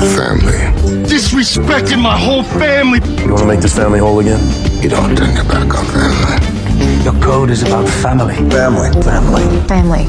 family. Disrespecting my whole family. You want to make this family whole again? You don't turn your back on family. Your code is about family. Family. Family.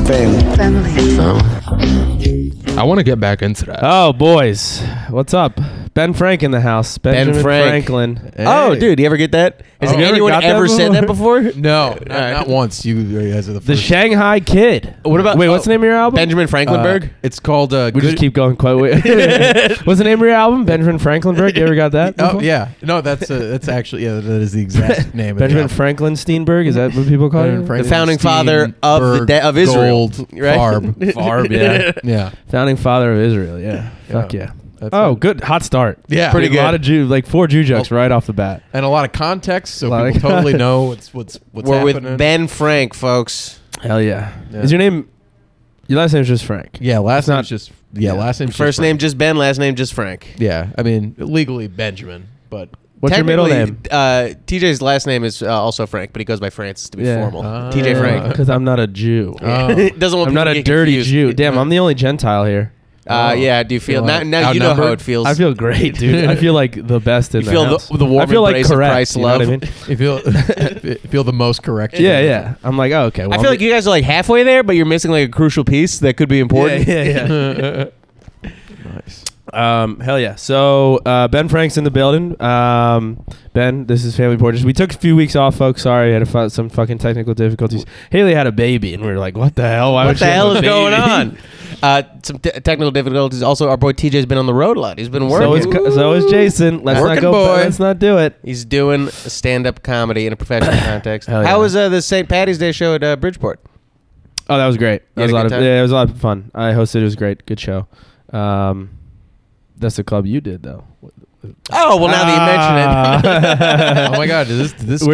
I want to get back into that. Oh, boys. What's up? Ben Frank in the house. Benjamin Franklin. Hey. Oh, dude, you ever get that? Has anyone ever said that before? No, not once. You guys are the first. The Shanghai Kid. What about... Wait, what's the name of your album? Benjamin Franklinberg? It's called... we just keep going quite... What's the name of your album? Benjamin Franklinberg? You ever got that? Oh, yeah. No, that's actually... Yeah, that is the exact name of Benjamin the album. Franklin Steinberg? Is that what people call it? The founding father of Israel. Right? Farb, yeah. Yeah. Founding father of Israel, yeah. Fuck yeah. Good. Hot start. Yeah. Pretty good. A lot of Jew, like 4 Jew jokes right off the bat. And a lot of context, so people totally know what's We're happening. with Ben Frank, folks. Hell yeah. Is your name... Your last name is just Frank? Yeah, last name's just... Yeah, last name's First just name just Ben, last name just Frank. Yeah, I mean, legally Benjamin, but... What's your middle name? TJ's last name is also Frank, but he goes by Francis to be formal. TJ Frank. Because I'm not a Jew. Doesn't want I'm not a dirty Jew. Damn, I'm the only Gentile here. Yeah, do you feel... Now you know how it feels. I feel great, dude. I feel like the best in the house. The warm I feel like embrace of correct, Christ's you know love. what I mean? You feel the most correct. Yeah. I'm like, oh, okay. Well, I feel like you guys are like halfway there, but you're missing like a crucial piece that could be important. Yeah. Nice. Hell yeah. So Ben Frank's in the building. Ben, this is Family Portraits. We took a few weeks off, folks. Sorry, I had some fucking technical difficulties. Haley had a baby, and we were like, what the hell? What the hell is going on? Some technical difficulties. Also, our boy TJ's been on the road a lot. He's been working. So is Jason. Let's not do it. He's doing stand-up comedy in a professional context. Yeah. How was the St. Patty's Day show at Bridgeport? Oh, that was great. It was a lot of fun. I hosted. It was great. Good show. That's the club you did, though. Oh, well, now that you mention it. Oh my God! Is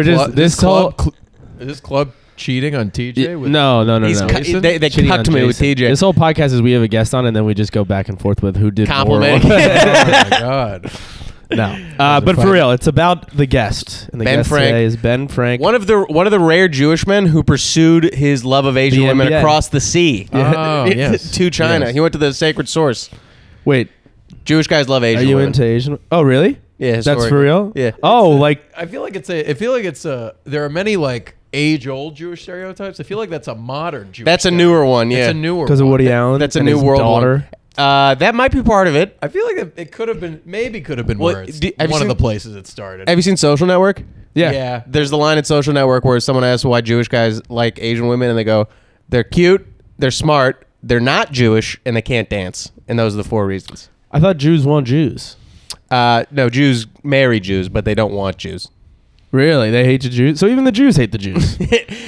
this club cheating on TJ? No. They cucked me with TJ. This whole podcast is we have a guest on, and then we just go back and forth with who did compliment. more. Oh my God! No, but for real, it's about the guest, and the Ben guest Frank. today is Ben Frank, one of the rare Jewish men who pursued his love of Asian women NBA. across the sea Yes. to China. Yes. He went to the sacred source. Wait, Jewish guys love Asian are you women. into Asian? Oh, really? Yeah, that's for real. Yeah. Oh, like I feel like there are many like age-old Jewish stereotypes. I feel like that's a modern Jewish. That's a newer one. Yeah, It's a newer because of one. Woody Allen. That's a and new his world daughter. one. That might be part of it. I feel like it could have been Well, where it's have you one of seen- the places it started. Have you seen Social Network? Yeah. There's the line in Social Network where someone asks why Jewish guys like Asian women, and they go, they're cute, they're smart, they're not Jewish, and they can't dance. And those are the 4 reasons. I thought Jews want Jews. No, Jews marry Jews, but they don't want Jews. Really, they hate the Jews. So even the Jews hate the Jews.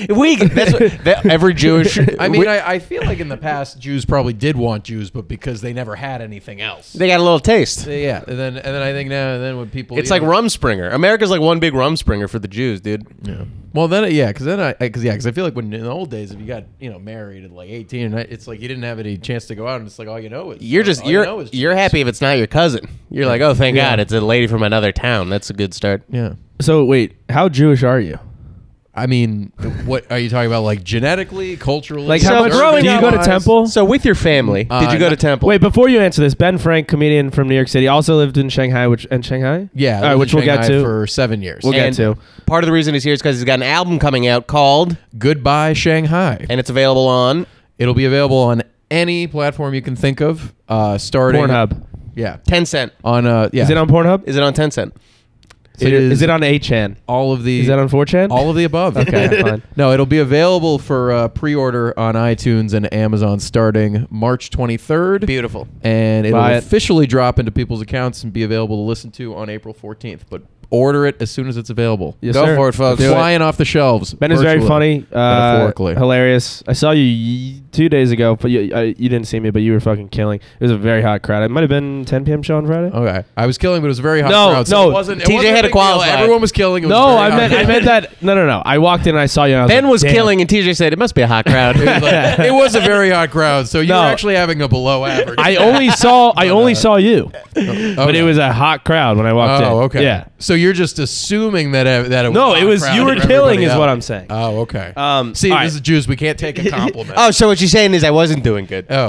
Every Jewish. I mean, I feel like in the past Jews probably did want Jews, but because they never had anything else. They got a little taste. Yeah, and then I think now and then when people, It's like Rumspringer. America's like one big Rumspringer for the Jews, dude. Yeah. Well, then because I feel like when in the old days, if you got married at like 18, it's like you didn't have any chance to go out, and it's like all you know is you're happy if it's not your cousin. You're like, oh, thank God, it's a lady from another town. That's a good start. Yeah. So wait, how Jewish are you? I mean, what are you talking about? Like genetically, culturally? Like how much? growing Do you up- go to temple? So with your family, did you go to temple? Wait, before you answer this, Ben Frank, comedian from New York City, also lived in Shanghai, Yeah, all right, which we'll get to for 7 years. We'll get to. Part of the reason he's here is because he's got an album coming out called Goodbye Shanghai, and it's available on. It'll be available on any platform you can think of, starting Pornhub. Yeah, Tencent. on yeah. Is it on Pornhub? Is it on Tencent? So is it on 8chan? All of the. Is that on 4chan? All of the above. Okay, fine. No, it'll be available for pre-order on iTunes and Amazon starting March 23rd. Beautiful. And it'll Buy it. officially drop into people's accounts and be available to listen to on April 14th. But order it as soon as it's available. Yes, Go sir. for it, folks. Do it. Flying off the shelves. Ben is very virtually, funny, metaphorically. hilarious. I saw you 2 days ago, but you didn't see me, but you were fucking killing. It was a very hot crowd. It might have been 10 p.m. show on Friday. Okay, I was killing, but it was a very hot No, crowd. no. It wasn't, TJ had a to big deal. qualify. Everyone was killing. It was No, very I hot. meant that. No. I walked in and I saw you. And I was Ben like, was damn. killing, and TJ said it must be a hot crowd. It was a very hot crowd, so you No. were actually having a below average. I only saw you, but it was a hot crowd when I walked in. Oh, okay. Yeah. So you're just assuming that it was No, a hot it was crowd you were for killing everybody is else. what I'm saying. Oh, okay. all See, this right. is Jews. We can't take a compliment. Oh, so what you're saying is I wasn't doing good. Oh,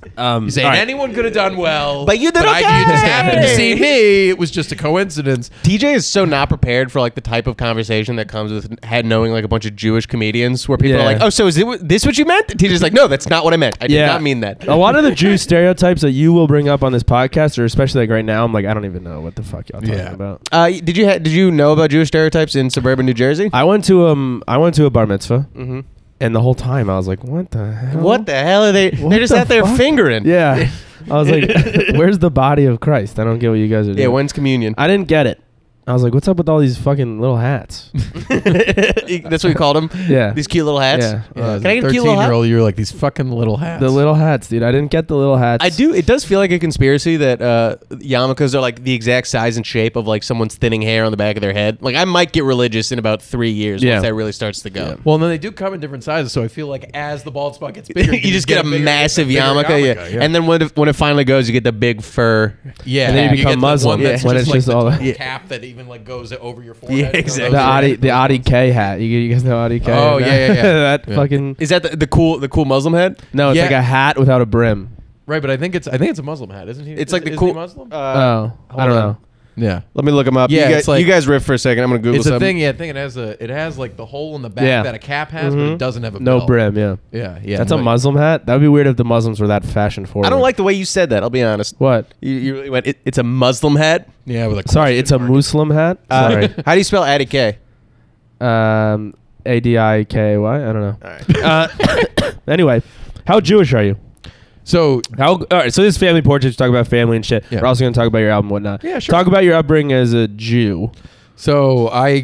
You saying all right. anyone could have done well, But you did you just okay. happened to see me. It was just a coincidence. TJ is so not prepared for like the type of conversation that comes with knowing like a bunch of Jewish comedians where people Yeah. are like, oh, so is this what you meant? TJ's like, no, that's not what I meant. I did not mean that. A lot of the Jew stereotypes that you will bring up on this podcast, or especially like right now, I'm like, I don't even know what the fuck y'all talking Yeah. about. Did you know about Jewish stereotypes in suburban New Jersey? I went to a bar mitzvah, and the whole time I was like, what the hell? What the hell are they? What They're just the out there fuck? fingering. Yeah. I was like, where's the body of Christ? I don't get what you guys are doing. Yeah. When's communion? I didn't get it. I was like, what's up with all these fucking little hats? That's what we called them. Yeah. These cute little hats. Yeah. Yeah, Can I get a cute little hat? 13-year-old, you're like these fucking little hats. The little hats, dude. I didn't get the little hats. I do. It does feel like a conspiracy that yarmulkes are like the exact size and shape of like someone's thinning hair on the back of their head. Like I might get religious in about 3 years Yeah. once that really starts to go. Well, and then they do come in different sizes, so I feel like as the bald spot gets bigger, You just get a bigger- massive bigger yarmulke, yeah. And then when it finally goes, you get the big fur. yeah, And then you become get the Muslim, one that's when just it's just like all- the Yeah. cap that even like goes over your forehead. Yeah, You know, exactly. those the are- Adi K hat. You guys know Adi K? Oh, yeah. that Yeah. fucking. Is that the cool Muslim head? No, it's Yeah. like a hat without a brim. Right, but I think it's a Muslim hat, isn't he? It's like the Isn't cool he Muslim. Oh, I don't know. yeah. Let me look him up. Yeah, you it's guys, like- you guys riff for a second. I'm gonna Google It's a something. thing. Yeah, I think it has like the hole in the back Yeah. that a cap has, but it doesn't have a No bell. brim. Yeah. Yeah. That's no, a Muslim hat. That would be weird if the Muslims were that fashion forward. I don't like the way you said that. I'll be honest. What? You really went. It's a Muslim hat. Yeah, with a Sorry, question it's a mark. Muslim hat. Sorry. How do you spell Addy K? Adiky. I don't know. All right. Anyway, how Jewish are you? So All right, so this is family portraits. Talk about family and shit. Yeah. We're also going to talk about your album and whatnot. Yeah, sure. Talk about your upbringing as a Jew. I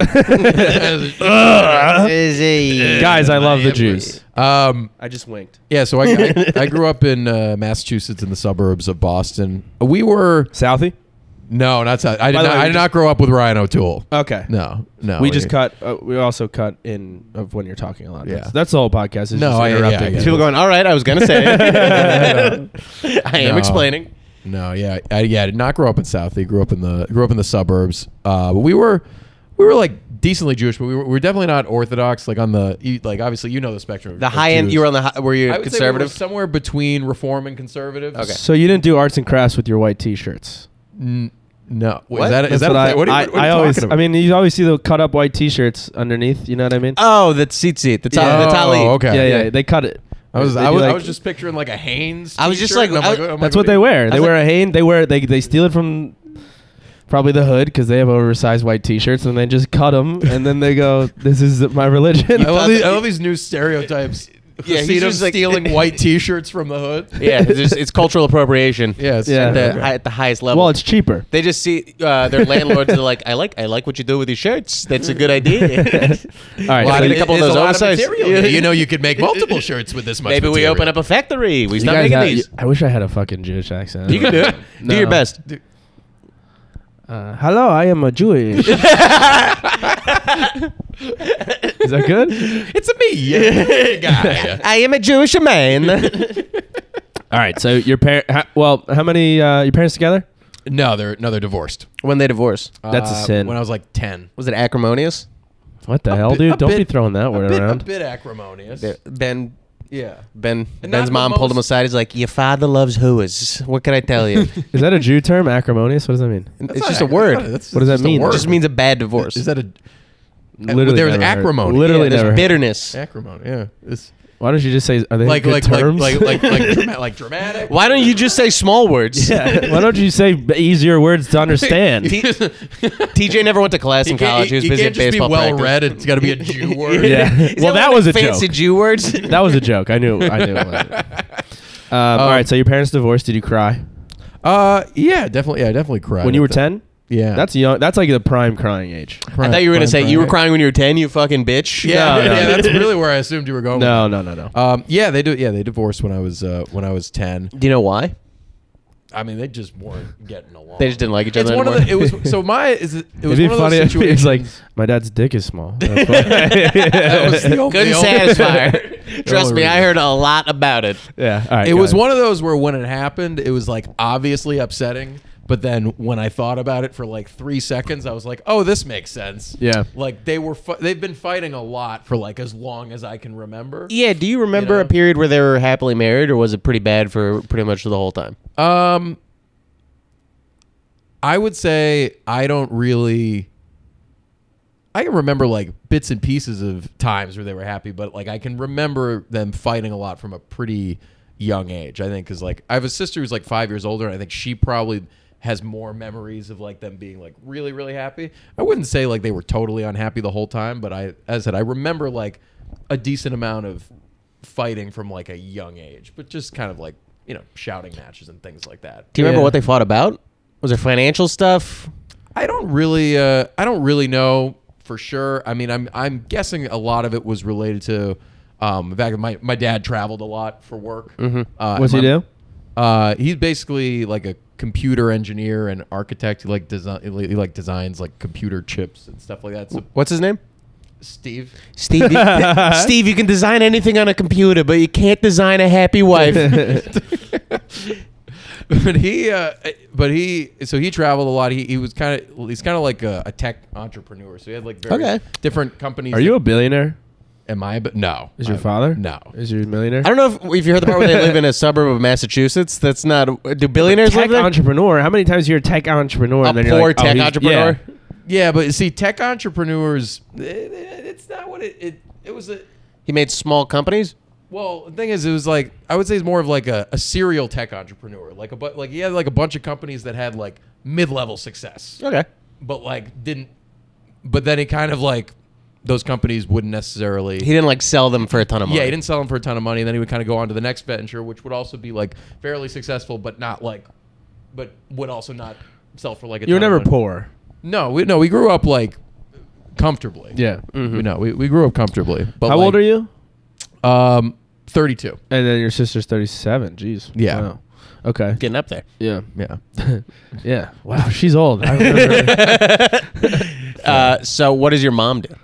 Guys, I love the Jews. I just winked. yeah. So I grew up in Massachusetts in the suburbs of Boston. We were Southie? no, not South. I By the way, did not grow up with Ryan O'Toole. Okay. No. We just cut. We also cut in of when you're talking a lot. Yeah. That's the whole podcast. Is No, just I interrupting. get People going. All right, I was gonna say it. I am No. explaining. No, yeah, I did not grow up in Southie. Grew up in the suburbs. But we were like decently Jewish, but we were definitely not Orthodox. Like like obviously you know the spectrum. The of high end. Jews. You were on the. Were you I would say we were conservative? somewhere between Reform and conservative. Okay. So you didn't do arts and crafts with your white T-shirts. No, What? is that That's a what thing? What are you I always. talking I about? mean, you always see the cut up white T-shirts underneath. You know what I mean? Oh, the tzitzit. The Yeah. tali. Oh, okay. Yeah. They cut it. I was They I do, was, I like- was just picturing like a Hanes. I was just t-shirt, like- and I'm I- I'm That's like, what they wear. They was wear a Hanes. They steal it from probably the hood because they have oversized white T-shirts and they just cut them and then they go, "This is my religion." I love these new stereotypes. Yeah, he's Hasidim just like- stealing white T-shirts from the hood. Yeah, it's cultural appropriation. Yeah, it's, Yeah. At the highest level. Well, it's cheaper. They just see their landlords are like, I like what you do with these shirts. That's a good idea. All right. Well, I so need you- a couple of There's those a lot oversized. material here. You know, you could make multiple shirts with this much. Maybe we material. open up a factory. We you start guys making have- these. I wish I had a fucking Jewish accent. You can do it. No. Do your best. Hello, I am a Jewish. Is that good? It's a me guy. I am a Jewish man. All right. So your parent. How many? Your parents together? No, they're divorced. When they divorced, That's a sin. When I was like 10. was it acrimonious? What the hell, bit- dude? a Don't be bit- throwing that word A around. bit acrimonious. Ben. Yeah. Ben's not the mom pulled him most- aside. He's like, "Your father loves hooers." What can I tell you? Is that a Jew term? Acrimonious? What does that mean? It's not just a ac- word. that's not- that's What does that just a mean? word. It just means a bad divorce. Is that a Literally, there's never heard. acrimony. Literally, Yeah, there's never. heard. bitterness. acrimony? Yeah. It's Why don't you just say? Are they like good terms? like dramatic. Why don't you just say small words? Yeah. Why don't you say easier words to understand? TJ never went to class in college. He was busy can't at just be baseball well practice. read. It's got to be a Jew word. Yeah. Is Well, that one was of a the fancy joke. Jew words. That was a joke. I knew it was. All right. So your parents divorced. Did you cry Yeah, definitely. Yeah, I definitely cried when you were at that. 10? Yeah, That's young. That's like the prime crying age. I thought you were gonna say you were crying when you were 10. You fucking bitch. Yeah, No, no. yeah, that's really where I assumed you were going. No. Yeah, they do. Yeah, they divorced when I was 10. Do you know why? I mean, they just weren't getting along. They just didn't like each It's other one anymore. of the. It was so my. It was It'd be one of those funny if situations. it's like my dad's dick is small. That's why. that was the only, Couldn't the only- satisfy her. Trust only me, I reason. heard a lot about it. Yeah. All right. It go was ahead. one of those where when it happened, it was like obviously upsetting, But then when I thought about it for like 3 seconds, I was like, oh, this makes sense. Yeah. Like they've been fighting a lot for like as long as I can remember. Yeah, do you remember You know? a period where they were happily married, or was it pretty bad for pretty much the whole time? I would say I don't really. I can remember like bits and pieces of times where they were happy, but like I can remember them fighting a lot from a pretty young age. I think because like I have a sister who's like 5 years older, and I think she probably has more memories of like them being like really, really happy. I wouldn't say like they were totally unhappy the whole time, but as I said, I remember like a decent amount of fighting from like a young age, but just kind of like, you know, shouting matches and things like that. Do you remember Yeah. what they fought about? Was there financial stuff? I don't really know for sure. I mean, I'm guessing a lot of it was related to the fact that my dad traveled a lot for work. What's he do? He's basically like a computer engineer and architect. He like designs like computer chips and stuff like that. So What's his name? Steve. Steve. Steve, you can design anything on a computer, but you can't design a happy wife. But he traveled a lot. He's kind of like a tech entrepreneur. So he had like various different companies. Are you a billionaire? Am I? But no. Is your father? No. Is your millionaire? I don't know if you heard the part where they live in a suburb of Massachusetts. That's not. Do billionaires Tech live there? entrepreneur. How many times you're a tech entrepreneur? A and then you're poor like, oh, tech he's- entrepreneur. yeah. Yeah, but see, tech entrepreneurs, it's not what it was. He made small companies. Well, the thing is, it was like I would say it's more of like a serial tech entrepreneur. Like he had like a bunch of companies that had like mid-level success, Okay. but like didn't. But then he kind of like those companies wouldn't necessarily. He didn't like sell them for a ton of money. Yeah, he didn't sell them for a ton of money. And then he would kind of go on to the next venture, which would also be like fairly successful, but would also not sell for like a You were ton of never money. poor. No, we grew up like comfortably. Yeah. We grew up comfortably. But How old are you? 32. And then your sister's 37. Jeez. Yeah. Wow. Okay. Getting up there. Yeah. Yeah. Yeah. Wow. She's old. I remember. So what does your mom do?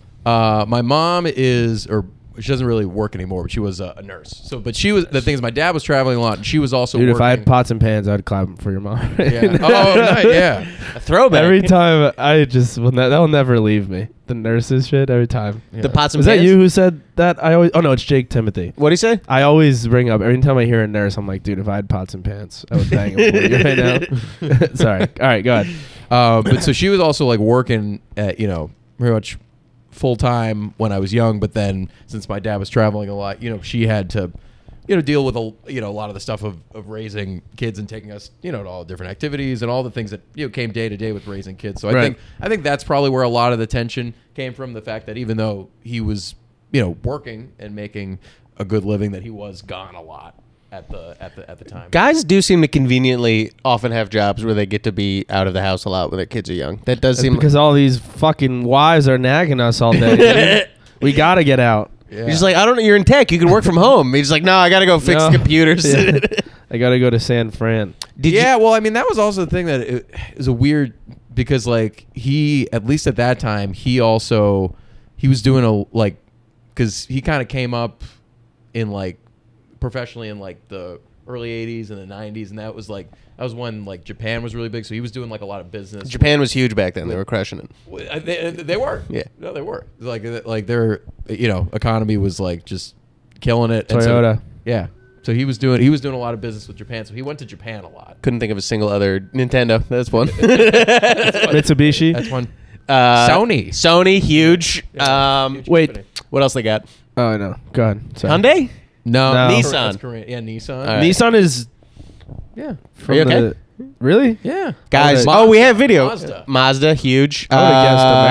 My mom she doesn't really work anymore, but she was a nurse. So, but she was, the thing is, my dad was traveling a lot, and she was also Dude, working. if I had pots and pans, I'd clap for your mom. Yeah. Oh, nice, yeah. A throwback. Every time I just that'll never leave me. The nurses shit every time. The pots and Was pans. that you who said that? I always. Oh no, it's Jake Timothy. What'd he say? I always bring up every time I hear a nurse. I'm like, dude, if I had pots and pans, I would bang him for you right now. Sorry. All right, go ahead. But so she was also like working at, pretty much full time when I was young. But then since my dad was traveling a lot, she had to, deal with a lot of the stuff of raising kids and taking us, to all different activities and all the things that came day to day with raising kids. So Right. I think that's probably where a lot of the tension came from. The fact that even though he was, working and making a good living, that he was gone a lot at the time. Guys do seem to conveniently often have jobs where they get to be out of the house a lot when their kids are young. That does It's seem because all these fucking wives are nagging us all day. dude. We gotta get out. Yeah. You're just like, I don't know, you're in tech. You can work from home. He's like, no, I got to go fix No. computers. Yeah. I gotta go to San Fran. Well, I mean, that was also the thing that it was a weird, because like he, at least at that time, he was doing because he kind of came up in like professionally in like the early 80s and the 90s, and that was when like Japan was really big, so he was doing like a lot of business. Japan was huge back then. They were crushing it. They were. Yeah. No, they were. Like their economy was like just killing it. And Toyota. So, yeah. So he was doing a lot of business with Japan. So he went to Japan a lot. Couldn't think of a single other Nintendo. That's one. Mitsubishi. That's one. Sony, huge. Huge wait. company. What else they got? Oh no. Go ahead. Sorry. Hyundai? No, No. Nissan. That's Korean. Yeah, Nissan. All right. Nissan is Yeah. from you okay? the. Really? Yeah. Guys, Mazda. we have video. Mazda. Huge. I would've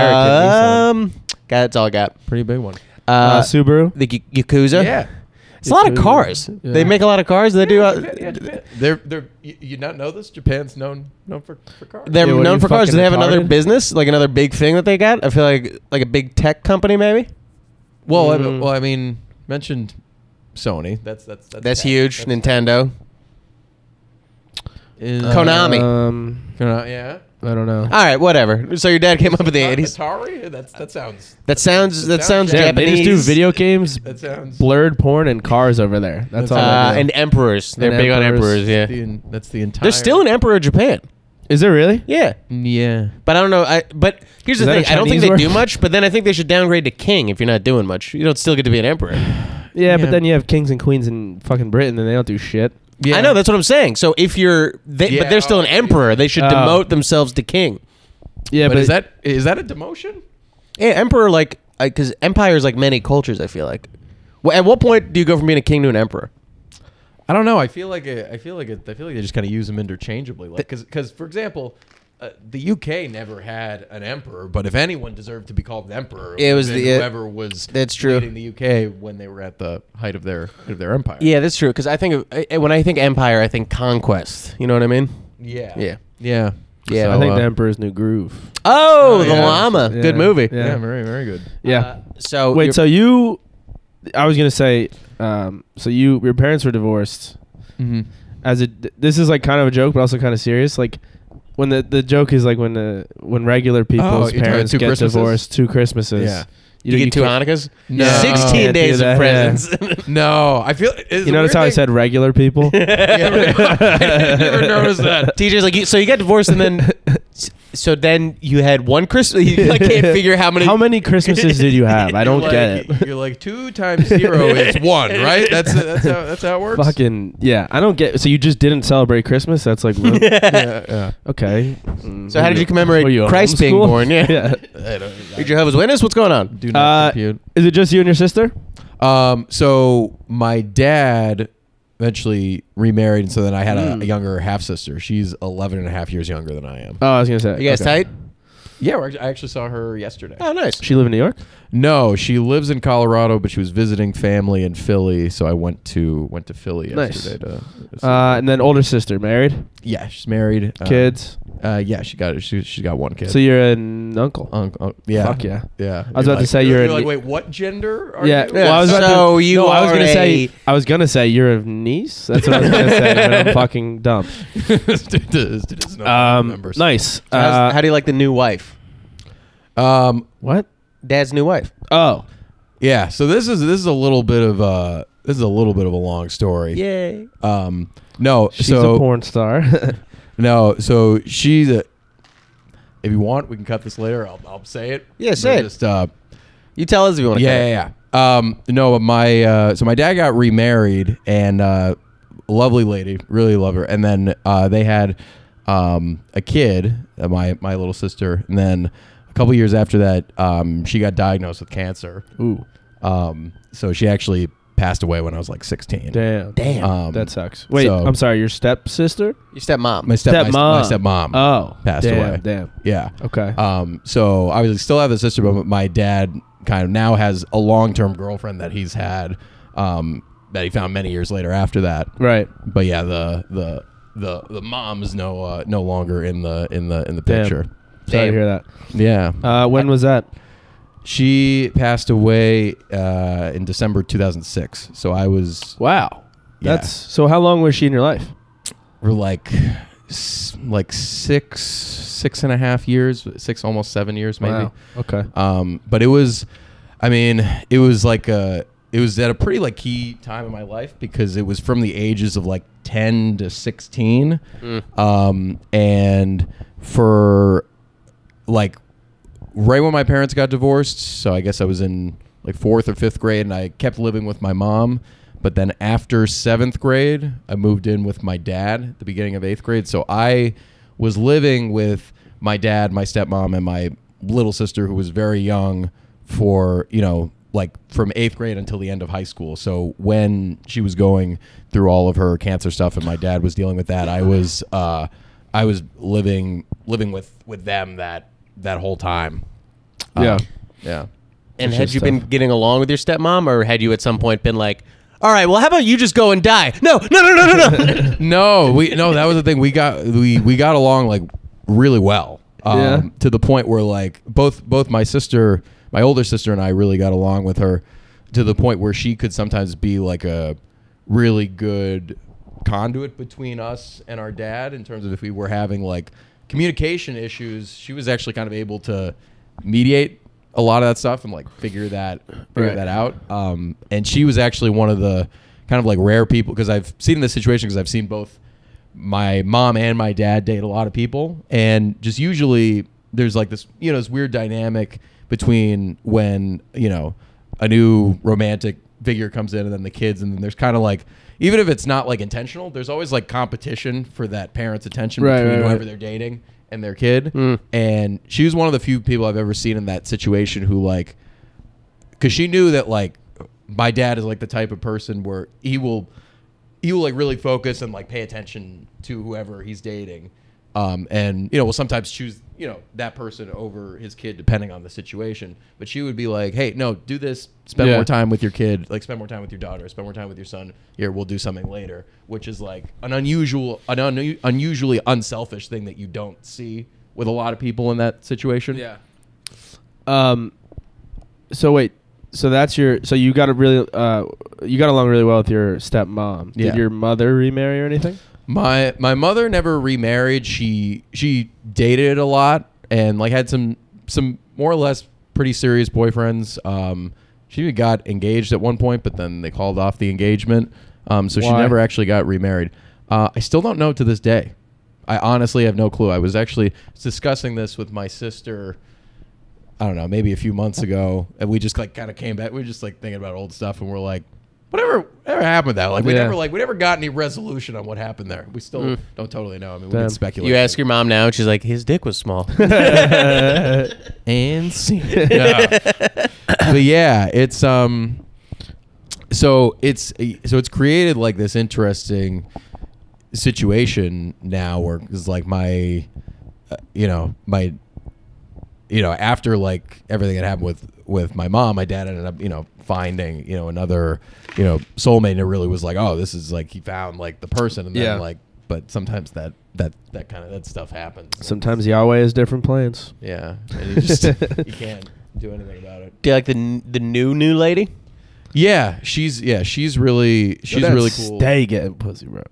guessed American That's all I got. Pretty big one. Subaru. The Yakuza. Yeah. It's a lot of Yakuza. cars. Yeah. They make a lot of cars. They do. They're you not know this? Japan's known for cars. They're Yeah, what, known you for cars. Do fucking they have another retarded? business, like another big thing that they got? I feel like a big tech company, maybe. Well, I mean, mentioned Sony. That's That's huge. Nintendo. Is, Konami. yeah. I don't know. All right, whatever. So your dad came up in the '80s. Atari. That sounds. That sounds sounds Damn, Japanese. they just do video games, That sounds. blurred porn, and cars over there. That's all. they do. And emperors. They're And big on emperors. emperors. Yeah. That's the entire. There's still an emperor of Japan. Is there really? Yeah. Yeah. But I don't know. But here's the that thing. a I don't think Chinese they word? do much, but then I think they should downgrade to king if you're not doing much. You don't still get to be an emperor. Yeah, but then you have kings and queens in fucking Britain, and they don't do shit. Yeah. I know, that's what I'm saying. So if you're... but they're still an emperor. They should demote themselves to king. Yeah, But is that a demotion? Yeah, emperor, like... Because empire is like many cultures, I feel like. Well, at what point do you go from being a king to an emperor? I don't know. I feel like they just kind of use them interchangeably. Like, because for example, the UK never had an emperor, but if anyone deserved to be called the emperor, It was would've been whoever was that's true. leading the UK when they were at the height of their empire. Yeah, that's true. Because I think when I think empire, I think conquest. You know what I mean? Yeah. Yeah. Yeah. Yeah. I So, think the Emperor's New Groove. Oh, the yeah. llama. Yeah. Good movie. Yeah. Yeah. Very, very good. Yeah. So Wait, you're- so you... I was going to say, so your parents were divorced. Mm-hmm. This is like kind of a joke, but also kind of serious. Like when the joke is like when regular people's you're talking parents two get Christmases? divorced, 2 Christmases. do Yeah. you get 2 can't- Hanukkahs? No. 16 Can't days do of that, presents. No, I feel. You notice how I said regular people? I never noticed that. TJ's like, so you got divorced and then... So then you had one Christmas. You like, can't figure how many. How many Christmases did you have? I don't get it. You're like 2 times 0 is 1, right? That's how it works. Fucking yeah, I don't get. So you just didn't celebrate Christmas? That's like what? Yeah. Okay. So how did you commemorate Were you Christ being homeschooled? born? Yeah. yeah. You're Jehovah's Witness? What's going on? Do not compute. Is it just you and your sister? So my dad eventually remarried, and so then I had a younger half sister. She's 11 and a half years younger than I am. Oh, I was gonna say. You guys okay. tight? Yeah, I actually saw her yesterday. Oh, nice. She live in New York? No, she lives in Colorado, but she was visiting family in Philly, so I went to Philly Nice. yesterday. And then older sister, married, Yeah, she's married. kids. Yeah, she got one kid. So you're an uncle. Yeah. Fuck yeah. Yeah. I was about to say you're like, a- wait, what gender are Yeah. you? Well, I was about So to, you no, I was are gonna a- say. I was gonna say you're a niece. That's what I was gonna say. But I'm fucking dumb. This dude doesn't know numbers. Nice. How do you like the new wife? What? Dad's new wife. Oh. Yeah. So this is a little bit of a long story. Yay. No. She's so a porn star. no. So she's a. If you want, we can cut this later. I'll say it. Yeah, say it. Just You tell us if you want to. Yeah. No, my so my dad got remarried, and lovely lady, really love her. And then they had a kid, my little sister, and then a couple years after that, she got diagnosed with cancer. Ooh. So she actually passed away when I was like 16. Damn. That sucks. Wait, so- I'm sorry. Your stepsister? Your stepmom. My stepmom Oh. passed damn, away. Damn. Yeah. Okay. So I still have a sister, but my dad kind of now has a long-term girlfriend that he's had, that he found many years later after that. Right. But yeah, the mom is no longer in the Damn. picture. Sorry to hear that. Yeah. When was that? She passed away in December 2006. So I was Wow. Yeah. That's so. How long was she in your life? we're like 6.5 years, almost 7 years maybe. Wow. Okay. But it was like it was at a pretty like key time in my life because it was from the ages of like 10 to 16. And for like right when my parents got divorced, so I guess I was in like 4th or 5th grade, and I kept living with my mom. But then after 7th grade, I moved in with my dad at the beginning of 8th grade. So I was living with my dad, my stepmom, and my little sister, who was very young, for, like from 8th grade until the end of high school. So when she was going through all of her cancer stuff and my dad was dealing with that, I was living with them that whole time. Yeah. Yeah. And It's had just you been tough. getting along with your stepmom, or had you at some point been like, all right, well, how about you just go and die? No. No, that was the thing. We got along like really well. Yeah. To the point where like both my sister, my older sister, and I really got along with her, to the point where she could sometimes be like a really good conduit between us and our dad in terms of if we were having like communication issues. She was actually kind of able to mediate a lot of that stuff and like figure that out. And she was actually one of the kind of like rare people, because I've seen this situation, because I've seen both my mom and my dad date a lot of people, and just usually there's like this, this weird dynamic between when, a new romantic figure comes in and then the kids, and then there's kind of like, even if it's not like intentional, there's always like competition for that parent's attention between whoever they're dating and their kid. And she was one of the few people I've ever seen in that situation who like, because she knew that like my dad is like the type of person where he will like really focus and like pay attention to whoever he's dating, and will sometimes choose that person over his kid depending on the situation. But she would be like, hey, no, do this, spend more time with your kid, like spend more time with your daughter, spend more time with your son, here, we'll do something later, which is like an unusually unselfish thing that you don't see with a lot of people in that situation. So wait, so that's so you got you got along really well with your stepmom. Did your mother remarry or anything? My mother never remarried. She dated a lot and like had some more or less pretty serious boyfriends. She got engaged at one point, but then they called off the engagement. So she never actually got remarried. I still don't know to this day. I honestly have no clue. I was actually discussing this with my sister, I don't know, maybe a few months ago, and we just like kind of came back. We were just like thinking about old stuff, and we're like, whatever happened with that? Like we never got any resolution on what happened there. We still don't totally know. I mean, we can speculate. You ask your mom now, and she's like, his dick was small. And scene. No. But yeah, it's so it's created like this interesting situation now where it's like my after like everything that happened with my mom, my dad ended up finding another soulmate, and it really was like, oh, this is like he found like the person, and then like, but sometimes that kind of that stuff happens. Sometimes Yahweh has different plans. Yeah, and you just you can't do anything about it. Do you like the new lady? Yeah, she's really cool. Stay getting pussy, bro.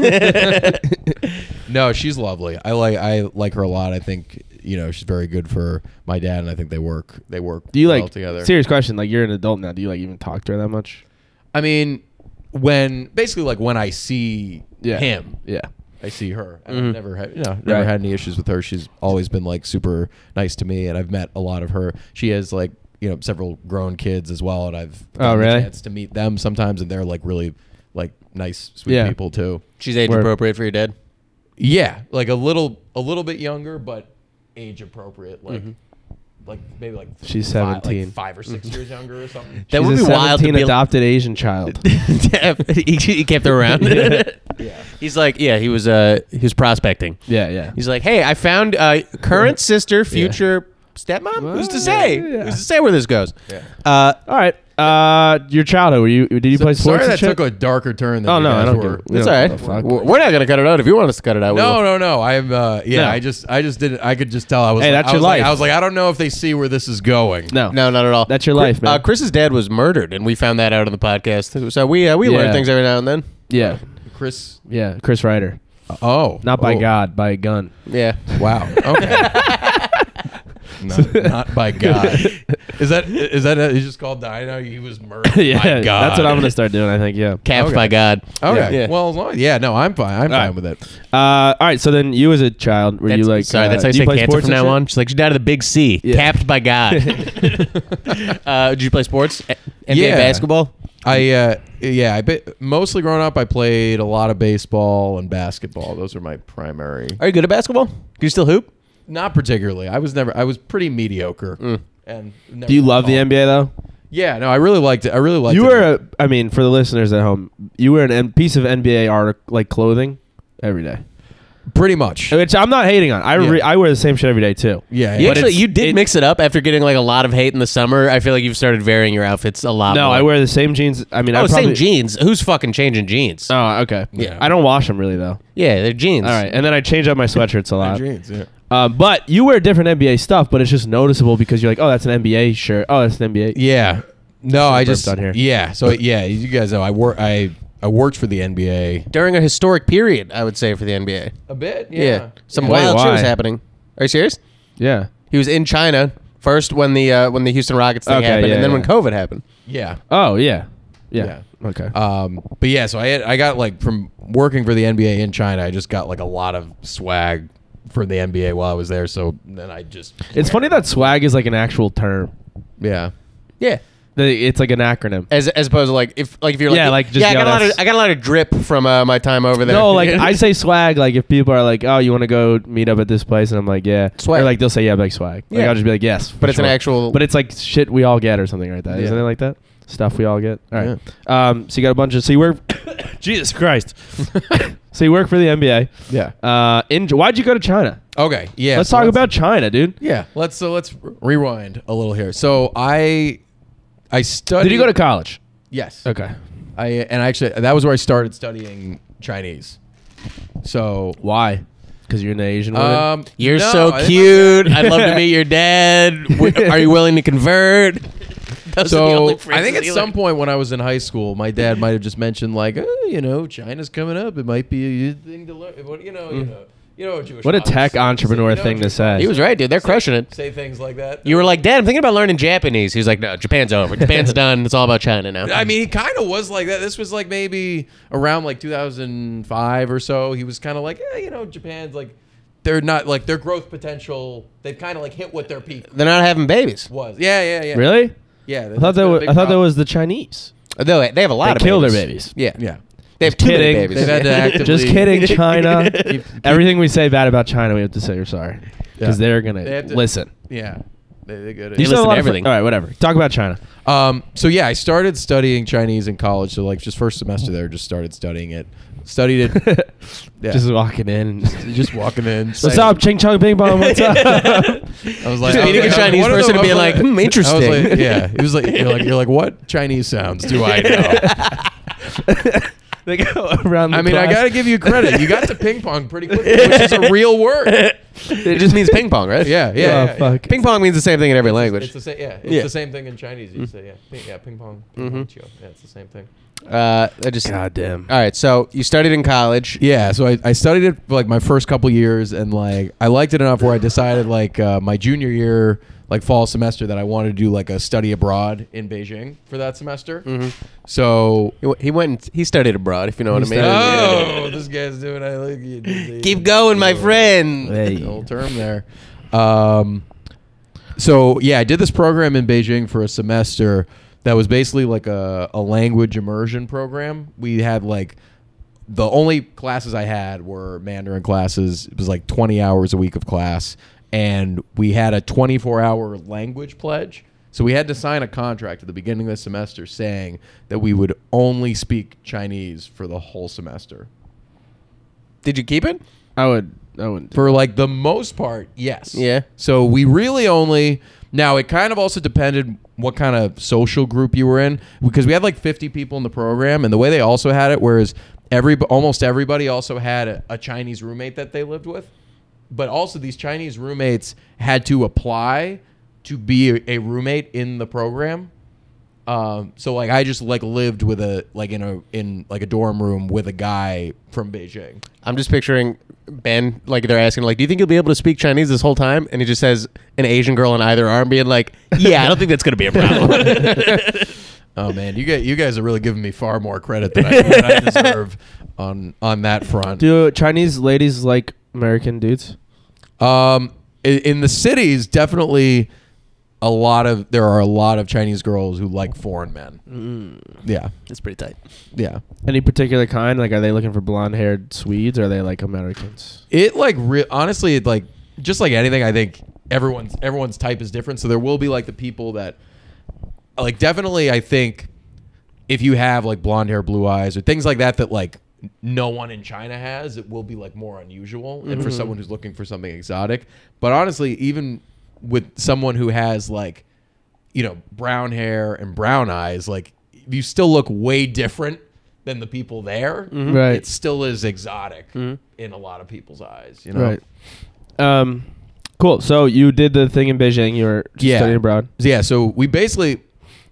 No, she's lovely. I like her a lot. I think she's very good for my dad, and I think they work. Do you well like together. Serious question? Like you're an adult now. Do you like even talk to her that much? I mean, when I see him, I see her. I've never had had any issues with her. She's always been like super nice to me, and I've met a lot of her. She has like several grown kids as well, and I've gotten the chance to meet them sometimes, and they're like really like nice, sweet people too. She's age appropriate for your dad. Yeah, like a little bit younger, but age appropriate. Like maybe like she's 17, like 5 or 6 years younger or something. That would be wild. To be adopted Asian child. he kept her around. Yeah, he's like, he was prospecting. Yeah. He's like, hey, I found current sister, future stepmom. Well, Who's to say? Who's to say where this goes? Yeah. All right. Your childhood. Did you play sports? Sorry, that and shit? took a darker turn than I don't were. give. It's all right. We're not gonna cut it out if you want us to cut it out. No. I'm No. I just didn't. I could just tell. I was. Hey, like, that's your life. I was like, I don't know if they see where this is going. No, not at all. That's your life, man. Chris's dad was murdered, and we found that out on the podcast. So we learn things every now and then. Yeah. Chris. Yeah, Chris Ryder. Not by God, by a gun. Yeah. Wow. Okay. Not by God. Is that he's just called Dino? He was murdered by God. That's what I'm gonna start doing. I think. Yeah. Capped by God. Okay. Yeah. Well, as long I'm fine. I'm fine with it. All right. So then, you as a child, were you like? Sorry, that's how you say cancer from now on. She's like, she's down to the big C. Yeah. Capped by God. Did you play sports? NBA basketball? Mostly growing up, I played a lot of baseball and basketball. Those are my primary. Are you good at basketball? Do you still hoop? Not particularly. I was pretty mediocre. And do you love the NBA though? Yeah, no, I really liked it. You were, for the listeners at home, you were a piece of NBA art like clothing every day. Pretty much. Which I'm not hating on. I wear the same shit every day too. Yeah. You did mix it up after getting like a lot of hate in the summer. I feel like you've started varying your outfits a lot. No, more. I wear the same jeans. Same jeans. Who's fucking changing jeans? Oh, okay. Yeah. I don't wash them really though. Yeah, they're jeans. All right, and then I change up my sweatshirts a lot. Jeans, yeah. But you wear different NBA stuff, but it's just noticeable because you're like, oh, that's an NBA shirt. Oh, that's an NBA. Yeah. No, I just on here. Yeah. So you guys know I worked for the NBA during a historic period. I would say for the NBA. A bit. Yeah. Some wild shit was happening. Are you serious? Yeah. He was in China first when the Houston Rockets thing happened, and then when COVID happened. Yeah. Oh yeah. Yeah. Okay. But yeah, so I got like from working for the NBA in China, I just got like a lot of swag for the NBA while I was there. So then I just It's funny that swag is like an actual term. yeah. It's like an acronym. As opposed to like if you're like Yeah, like, just I got yell, a lot of drip from my time over there. No, like I say swag. Like if people are like, "Oh, you want to go meet up at this place?" and I'm like, "Yeah." Swag. Or like they'll say, "Yeah, like swag." Like Yeah. I'll just be like, "Yes," But it's an actual- But it's like shit we all get or something like that. Yeah. Isn't it like that? Stuff we all get. All right. So you got a bunch of. So you work. Jesus Christ. So you work for the NBA. Yeah. Why'd you go to China? Okay. Yeah. Let's so talk about China, dude. Yeah. Let's rewind a little here. So I studied. Did you go to college? Yes. Okay. Actually that was where I started studying Chinese. So Why? Because you're an Asian woman. You're no, so I think cute. I'd love to meet your dad. Are you willing to convert? Those are the only So I phrases think at he some learned. point when I was in high school, my dad might have just mentioned like, China's coming up. It might be a good thing to learn. What Jewish. What a fathers tech say. entrepreneur thing to Jewish say. fathers He was right, dude. They're crushing it. Say things like that. You were like, Dad, I'm thinking about learning Japanese. He was like, No, Japan's over. Japan's done. It's all about China now. I mean, he kind of was like that. This was like maybe around like 2005 or so. He was kind of like, Japan's like, they're not like their growth potential. They've kind of like hit what their peak They're not having babies. was. Yeah. Really? Yeah. I thought that was the Chinese. Though they have a lot They of kill their babies. babies. Yeah. Yeah. They have Just too many kidding. babies. They've had to actively. Just kidding, China. Everything we say bad about China, we have to say we're sorry because they're gonna They have to- listen. Yeah. They go to. They You said a listen lot to of everything. All right, whatever. Talk about China. So yeah, I started studying Chinese in college. So like just first semester there, just started studying it. Studied it. Yeah. Just walking in. just walking in. What's up, Ching Chong Ping Pong? What's up? I was like, Just meeting a Chinese what are person the- and being I was like, interesting. I was like, yeah. He was like, you're like, what Chinese sounds do I know? They go around. The I mean, I class. gotta give you credit. You got to ping pong pretty quickly, which is a real word. It just means ping pong, right? Yeah. Oh, fuck. Ping pong means the same thing in every language. It's the same. Yeah, it's Yeah. the same thing in Chinese. You say ping pong. Chio. Yeah, it's the same thing. I just. God damn. All right, so you studied in college. Yeah, so I studied it for like my first couple years, and like I liked it enough where I decided like my junior year, like fall semester, that I wanted to do like a study abroad in Beijing for that semester. So He went and he studied abroad, if you know what I mean. oh, this guy's doing. I like you. Keep going, my friend. Hey. Old term there. So yeah, I did this program in Beijing for a semester that was basically like a language immersion program. We had like the only classes I had were Mandarin classes. It was like 20 hours a week of class, and we had a 24-hour language pledge. So we had to sign a contract at the beginning of the semester saying that we would only speak Chinese for the whole semester. Did you keep it? I wouldn't. For like the most part, yes. Yeah. So we really only. Now it kind of also depended what kind of social group you were in, because we had like 50 people in the program, and the way they also had it, whereas almost everybody also had a Chinese roommate that they lived with, but also these Chinese roommates had to apply to be a roommate in the program. So like I just like lived with in a dorm room with a guy from Beijing. I'm just picturing Ben, like they're asking, like, do you think you'll be able to speak Chinese this whole time? And he just says an Asian girl on either arm being like, yeah, I don't think that's going to be a problem. Oh man, you guys are really giving me far more credit than I deserve on that front. Do Chinese ladies like American dudes? In the cities, definitely there are a lot of Chinese girls who like foreign men. Yeah, It's pretty tight. yeah. Any particular kind? Like, are they looking for blonde-haired Swedes, or are they like Americans? It like honestly, it like just like anything. I think everyone's type is different. So there will be like the people that like definitely. I think if you have like blonde hair, blue eyes, or things like that like no one in China has, it will be like more unusual, and for someone who's looking for something exotic. But honestly, even with someone who has like, brown hair and brown eyes, like you still look way different than the people there. Right. It still is exotic in a lot of people's eyes, you know? Right. Cool. So you did the thing in Beijing. You were just studying abroad. Yeah. So we basically,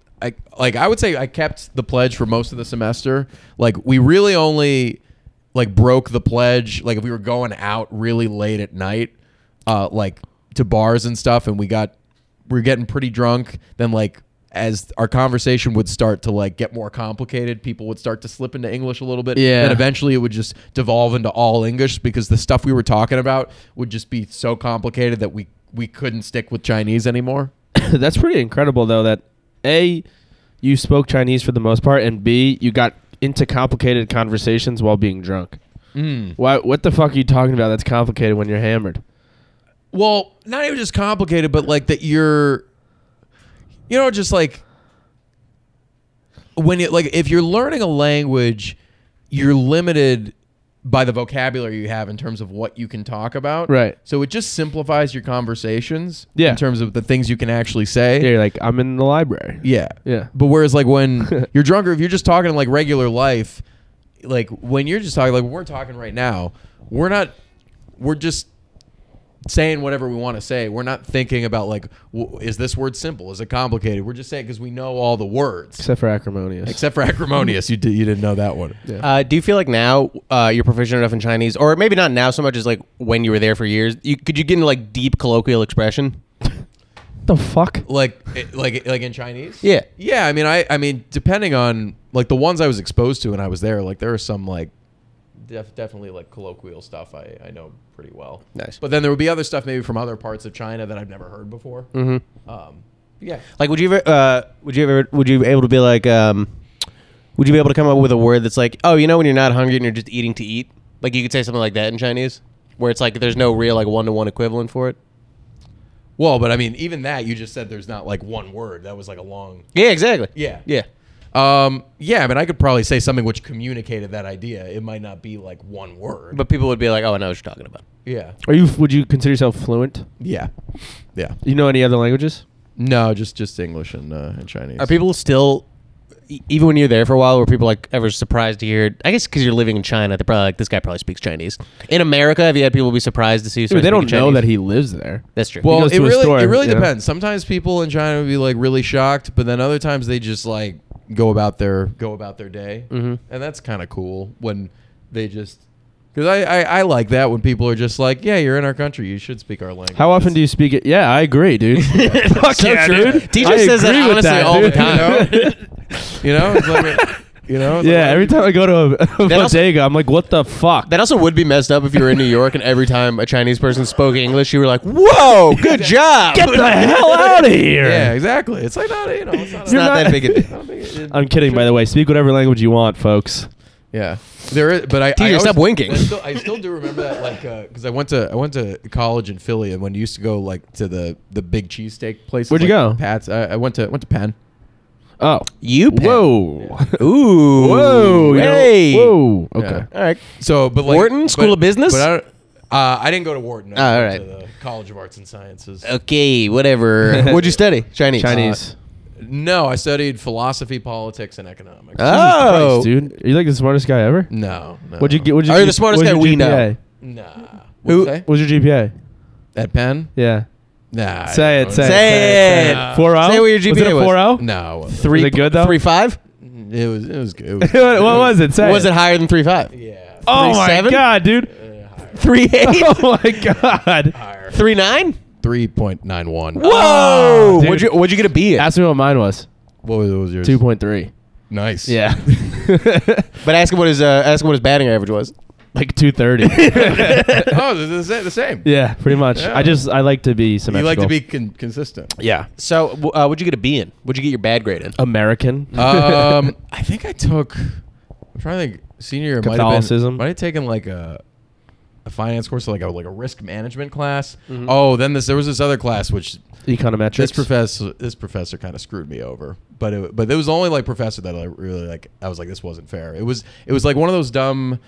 I would say I kept the pledge for most of the semester. Like we really only like broke the pledge. Like if we were going out really late at night, like to bars and stuff, and we're getting pretty drunk, then like as our conversation would start to like get more complicated, people would start to slip into English a little bit. Yeah. And eventually it would just devolve into all English because the stuff we were talking about would just be so complicated that we couldn't stick with Chinese anymore. That's pretty incredible, though, that A, you spoke Chinese for the most part, and B, you got into complicated conversations while being drunk. Why? What the fuck are you talking about that's complicated when you're hammered? Well, not even just complicated, but like that you're, just like when you like if you're learning a language, you're limited by the vocabulary you have in terms of what you can talk about. Right. So it just simplifies your conversations Yeah. in terms of the things you can actually say. Yeah, you're like, I'm in the library. Yeah. Yeah. But whereas like when you're drunker, if you're just talking in like regular life, like when you're just talking like when we're talking right now, we're just saying whatever we want to say. We're not thinking about like, is this word simple? Is it complicated? We're just saying because we know all the words. Except for acrimonious. Except for acrimonious. You didn't know that one. Yeah. Do you feel like now you're proficient enough in Chinese, or maybe not now so much as like when you were there for years? Could you get into like deep colloquial expression? The fuck? Like in Chinese? Yeah. Yeah, I mean depending on like the ones I was exposed to when I was there, like there are some like definitely like colloquial stuff I know pretty well. Nice. But then there would be other stuff maybe from other parts of China that I've never heard before. Yeah. Like, would you be able to be like, would you be able to come up with a word that's like, oh, when you're not hungry and you're just eating to eat? Like, you could say something like that in Chinese, where it's like there's no real like one-to-one equivalent for it. Well, but I mean, even that you just said there's not like one word. That was like a long. Yeah, exactly. Yeah. Yeah. Yeah, I mean, I could probably say something which communicated that idea. It might not be like one word. But people would be like, oh, I know what you're talking about. yeah. Would you consider yourself fluent? Yeah. Yeah. You know any other languages? No, just English and Chinese. Are people still, even when you're there for a while, were people like ever surprised to hear? I guess because you're living in China, they're probably like, this guy probably speaks Chinese. In America, have you had people be surprised to see you? Dude, they don't know Chinese? that he lives there. That's true. Well, goes it to a really store, it really you know? depends. Sometimes people in China would be like really shocked, but then other times they just like go about their day, and that's kind of cool when they just because I like that when people are just like, yeah, you're in our country, you should speak our language. How often do you speak it? Yeah, I agree, dude. Fuck So yeah, true. dude. TJ I says that agree with honestly all the dude. time. It's like it's Yeah, like- every time I go to a also- bodega, I'm like, what the fuck? That also would be messed up if you were in New York and every time a Chinese person spoke English, you were like, "Whoa, good job!" Get the hell out of here. Yeah, exactly. It's like not it's not, It's not that big a deal. not big. I'm kidding, by the way. Speak whatever language you want, folks. Yeah, there is, but I TJ, always- stop winking. I still do remember that, like, because I went to college in Philly, and when you used to go like to the big cheesesteak places. Where'd you like go? Pat's. I went to Penn. Oh. You Whoa. Ooh. Whoa. Hey. Whoa. Okay. Yeah. All right. So, but like Wharton School of Business? But I didn't go to Wharton. Oh, I all went right. to the College of Arts and Sciences. Okay, whatever. What'd you study? Chinese. Chinese. No, I studied philosophy, politics, and economics. Oh. Christ, dude. Are you like the smartest guy ever? No. What'd you get? What'd you Are you get- the smartest what's guy your we GPA? know? Nah. Who- What'd you say? What's your GPA? At Penn? Yeah. Nah. Say it. Say Say it. it. 4.0? Say what your Was it GPA a was. 4.0? No. it wasn't. Was it good, though? 3.5? It was good. It was what was it? Say Was it higher than 3.5? Yeah. Oh my 3.7? god, dude. 3.8? Oh my god. Higher. 3.9? 3.91. Whoa! dude. What'd you get a B in? Ask me what mine was. What was yours? 2.3. Nice. Yeah. But ask him what his batting average was. Like 230. Oh, they're the same. Yeah, pretty much. Yeah. I like to be You symmetrical. like to be consistent. Yeah. So, what'd you get a B in? What'd you get your bad grade in? American. I think I took. I'm trying to think. Senior year Catholicism. might have taken like a finance course, like a risk management class. Oh, then there was this other class which Econometrics. this professor kind of screwed me over. But it was the only like professor that I really like. I was like, this wasn't fair. It was like one of those dumb,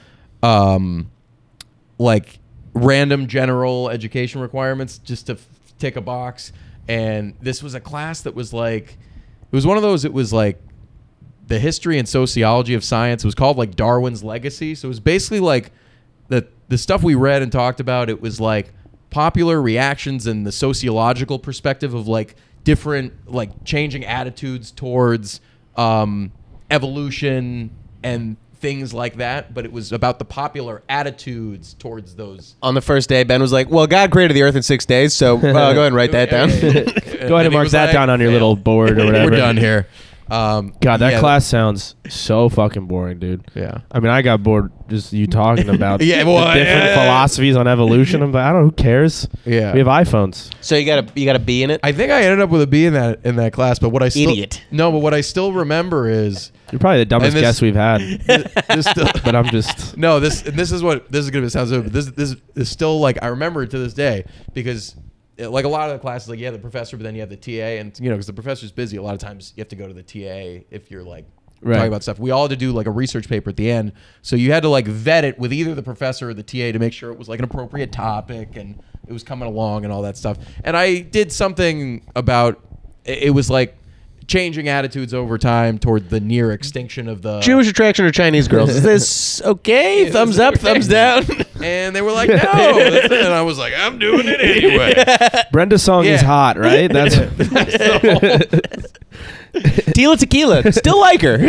like random general education requirements just to tick a box. And this was a class that was like, it was one of those. It was like the history and sociology of science. It was called like Darwin's Legacy. So it was basically like the stuff we read and talked about. It was like popular reactions and the sociological perspective of like different like changing attitudes towards evolution and things like that, but it was about the popular attitudes towards those. On the first day, Ben was like, "Well, God created the earth in 6 days, so go ahead and write that down." Go ahead and mark that down on your little board or whatever. We're done here. God, that class sounds so fucking boring, dude. Yeah. I mean, I got bored just you talking about Yeah, well, the different philosophies on evolution. I'm like, I don't know, who cares? Yeah. We have iPhones. So you got a B in it. I think I ended up with a B in that class, but what I still Idiot. No, but what I still remember is You're probably the dumbest And this- guest we've had. this still, But I'm just... no, this is gonna sound so. But this is still like I remember it to this day because like a lot of the classes, like you have the professor, but then you have the TA, and because the professor's busy, a lot of times you have to go to the TA if you're like Right. talking about stuff. We all had to do like a research paper at the end, so you had to like vet it with either the professor or the TA to make sure it was like an appropriate topic and it was coming along and all that stuff. And I did something about it was like changing attitudes over time toward the near extinction of the Jewish attraction or Chinese girls? Is this okay? Yeah, Thumbs this is up, okay. thumbs down. And they were like, no. And I was like, I'm doing it anyway. Brenda's song is Yeah. hot, right? That's Tila Tequila, still like her.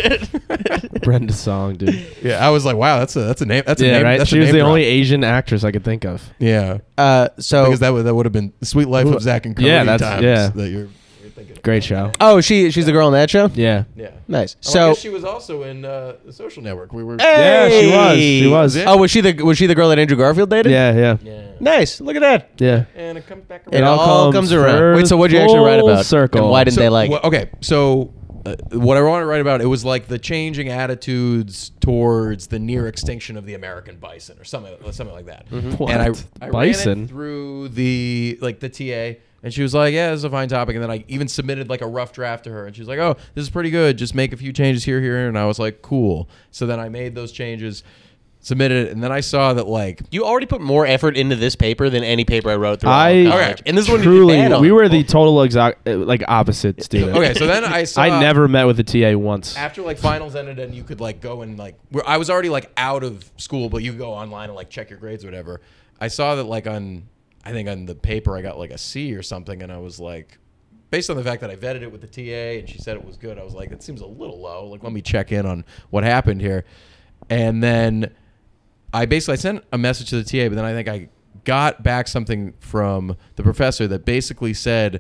Brenda's song, dude. Yeah, I was like, wow, that's a name. That's a Yeah, name. right? That's She a was name the drop. only Asian actress I could think of. Yeah, So because that would have been Sweet Life of Zach and Cody Yeah, that's- times yeah. that you're thinking. Great show. oh, she's the girl on that show. Yeah. Yeah. Nice. Oh, I So guess she was also in the Social Network. We were. Yeah, she was. She was. Hey! Oh, was she the girl that Andrew Garfield dated? Yeah, yeah. Yeah. Nice. Look at that. Yeah. And it comes back It around. all comes around. Wait, so what'd you actually write full about? circle. And why didn't they like it? Okay, so what I want to write about, it was like the changing attitudes towards the near extinction of the American bison or something like that. What? And I ran Bison? it through the TA, and she was like, yeah, this is a fine topic. And then I even submitted like a rough draft to her, and she was like, oh, this is pretty good. Just make a few changes here. And I was like, cool. So then I made those changes, submitted it, and then I saw that like You already put more effort into this paper than any paper I wrote through I college. And this is one you truly, did bad on. we were the total like opposites, dude. okay, so then I saw I never met with the TA once. after like finals ended and you could like go and like I was already like out of school, but you could go online and like check your grades or whatever. I saw that like I think on the paper I got like a C or something, and I was like, based on the fact that I vetted it with the TA and she said it was good, I was like, it seems a little low. Like, let me check in on what happened here. And then I sent a message to the TA, but then I think I got back something from the professor that basically said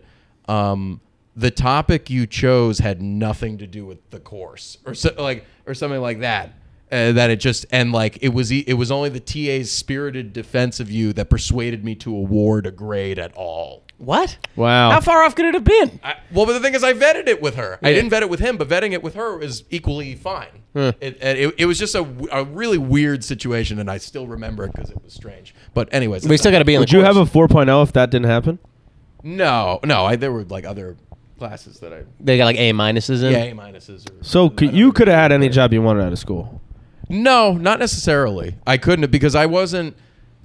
the topic you chose had nothing to do with the course or something like that. That it just and like it was only the TA's spirited defense of you that persuaded me to award a grade at all. What? Wow. How far off could it have been? Well, but the thing is, I vetted it with her. I didn't vet it with him, but vetting it with her is equally fine. It was just a really weird situation, and I still remember it because it was strange. But anyways, We still got to be in Would the you have course. a 4.0 if that didn't happen? no. There were like other classes that I They got like A minuses in? A minuses. Or, So you could have had any job you wanted out of school. No, not necessarily. I couldn't have because I wasn't.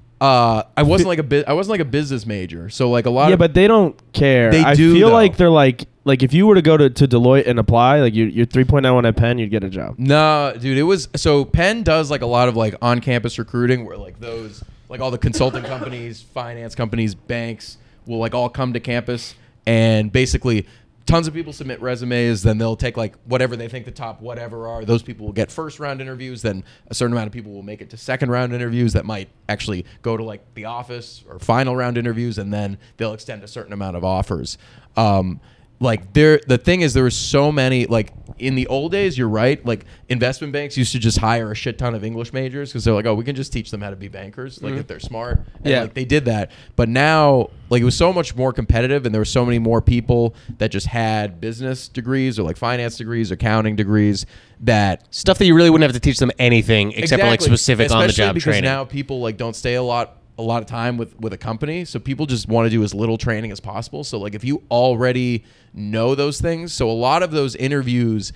I wasn't like a business major. So like a lot Yeah, of but they don't care. They I do, feel though. like they're like if you were to go to Deloitte and apply, like your 3.0 on a Penn, you'd get a job. No, dude, it was so Penn does like a lot of like on-campus recruiting where like those like all the consulting companies, finance companies, banks will like all come to campus and basically tons of people submit resumes, then they'll take like whatever they think the top whatever are. Those people will get first round interviews, then a certain amount of people will make it to second round interviews that might actually go to like the office or final round interviews, and then they'll extend a certain amount of offers. Like the thing is there were so many, like in the old days, you're right, like investment banks used to just hire a shit ton of English majors because they're like, oh, we can just teach them how to be bankers, like if they're smart. And Yeah. like they did that. But now like it was so much more competitive and there were so many more people that just had business degrees or like finance degrees, accounting degrees that Stuff that you really wouldn't have to teach them anything except for like Exactly. specific Especially on-the-job because training. now people like don't stay a lot of time with a company, so people just want to do as little training as possible. So like if you already know those things, so a lot of those interviews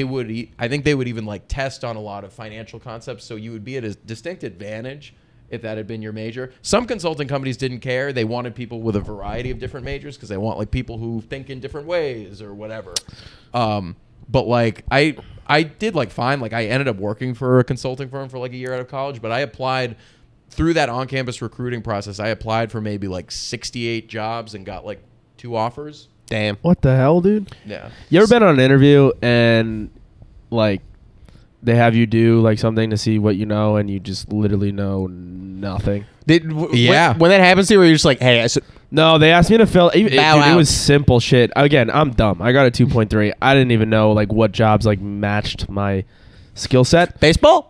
I think they would even like test on a lot of financial concepts, so you would be at a distinct advantage if that had been your major. Some consulting companies didn't care. They wanted people with a variety of different majors because they want like people who think in different ways or whatever. But like I did like fine. Like I ended up working for a consulting firm for like a year out of college, but I applied through that on-campus recruiting process. I applied for maybe like 68 jobs and got like 2 offers. Damn. What the hell, dude? Yeah. You ever been on an interview and like they have you do like something to see what you know, and you just literally know nothing. Yeah. When that happens to you, where you're just like, hey, No, they asked me to fill. Dude, Bow it out. was simple shit. Again, I'm dumb. I got a 2.3. I didn't even know like what jobs like matched my skill set. baseball?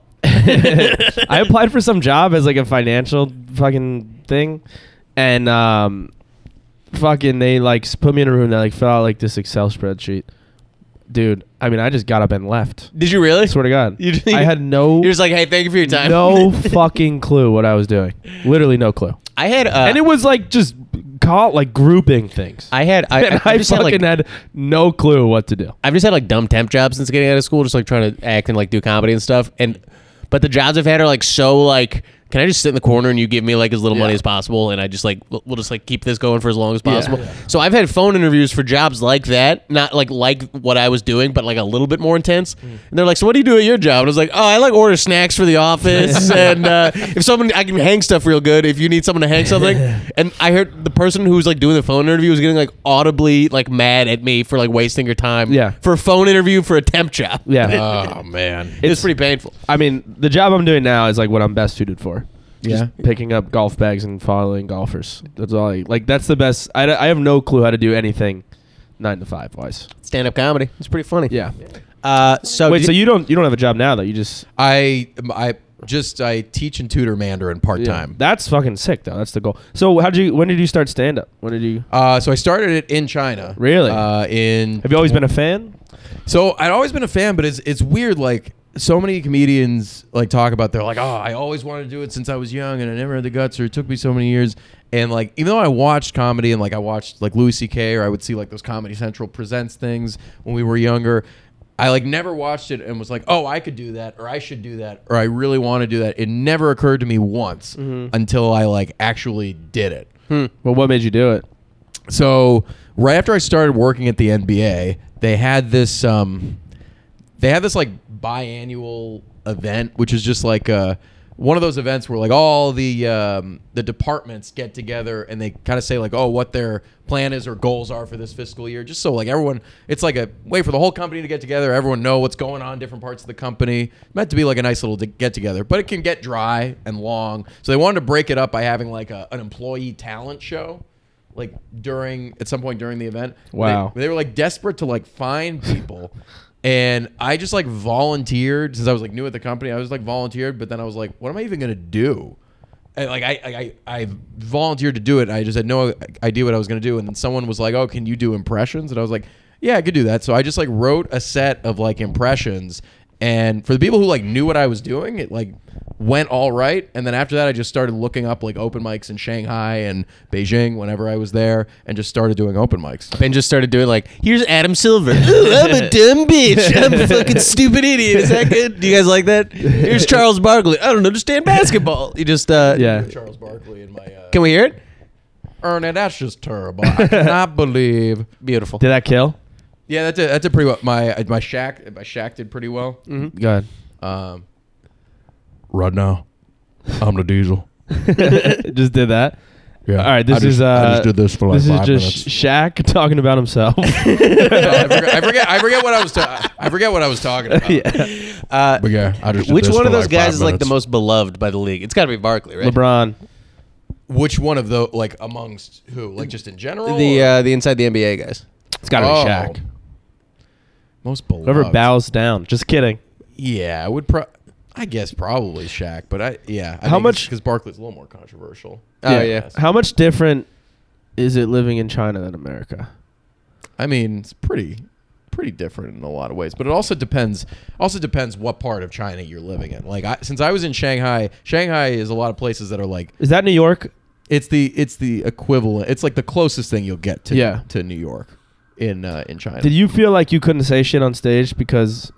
I applied for some job as like a financial fucking thing, and fucking they like put me in a room. They like fill out like this Excel spreadsheet. Dude, I mean, I just got up and left. Did you really? I swear to God, You- I had no. You're just like, hey, thank you for your time. no fucking clue what I was doing. Literally no clue. I had, And it was like just like grouping things. I had, and I just had, fucking had no clue what to do. I've just had like dumb temp jobs since getting out of school, just like trying to act and like do comedy and stuff. But the jobs I've had are like so like, can I just sit in the corner and you give me like as little money as possible, and I just like we'll just like keep this going for as long as possible. So I've had phone interviews for jobs like that, not like what I was doing, but like a little bit more intense. And they're like, "So what do you do at your job?" And I was like, "Oh, I like order snacks for the office, and if someone I can hang stuff real good. If you need someone to hang something." And I heard the person who was like doing the phone interview was getting like audibly like mad at me for like wasting your time. Yeah. For a phone interview for a temp job. Yeah. Oh man. It's pretty painful. I mean, the job I'm doing now is like what I'm best suited for. Yeah. Just picking up golf bags and following golfers. That's all that's the best. I have no clue how to do anything 9 to 5 wise. Stand up comedy. It's pretty funny. Yeah. So Wait, so you don't have a job now though? You just I teach and tutor Mandarin part time. That's fucking sick though. That's the goal. So when did you start stand up? When did you? So I started it in China. Really? Have Have you always been a fan? So I'd always been a fan, but it's weird. Like so many comedians like talk about, they're like, oh, I always wanted to do it since I was young, and I never had the guts, or it took me so many years. And like, even though I watched comedy and like I watched like Louis C.K. or I would see like those Comedy Central presents things when we were younger, I like never watched it and was like, oh, I could do that, or I should do that, or I really want to do that. It never occurred to me once until I like actually did it. Well, what made you do it? So right after I started working at the NBA, they had this like biannual event, which is just like one of those events where like all the departments get together and they kind of say like, oh, what their plan is or goals are for this fiscal year, just so like everyone, it's like a way for the whole company to get together, everyone know what's going on in different parts of the company. Meant to be like a nice little get together, but it can get dry and long, so they wanted to break it up by having like an employee talent show like at some point during the event. Wow. They were like desperate to like find people. And I just like volunteered since I was like new at the company. I was like volunteered, but then I was like, what am I even gonna do? And, like I volunteered to do it. I just had no idea what I was gonna do. And then someone was like, oh, can you do impressions? And I was like, yeah, I could do that. So I just like wrote a set of like impressions. And for the people who like knew what I was doing, it like went all right. And then after that, I just started looking up like open mics in Shanghai and Beijing whenever I was there, and just started doing open mics. Ben just started doing like, here's Adam Silver. Ooh, I'm a dumb bitch. I'm a fucking stupid idiot. Is that good? Do you guys like that? Here's Charles Barkley. I don't understand basketball. You just Yeah. Charles Barkley in my. Can we hear it? Ernie, that's just terrible. I cannot believe. Beautiful. Did that kill? Yeah, that did pretty well. My Shaq did pretty well. Go ahead. Right now, I'm the Diesel. Just did that. Yeah. All right. I just did this for like this 5 is minutes. just Shaq talking about himself. I forget what I was. I forget what I was talking about. But yeah, I just did Which this one for of those like guys 5 is like the minutes. most beloved by the league? It's got to be Barkley, right? LeBron. Which one of the like amongst who? Like just in general? or- The inside the NBA guys. It's got to Oh. be Shaq. Most beloved. Whoever bows down. Just kidding. Yeah, I would. I guess probably Shaq, but I How much- Because Barkley's a little more controversial. Oh, yeah. How much different is it living in China than America? I mean, it's pretty different in a lot of ways, but it also depends what part of China you're living in. Like since I was in Shanghai is a lot of places that are like, Is that New York? it's the equivalent. It's like the closest thing you'll get to Yeah. to New York in China. Did you feel like you couldn't say shit on stage because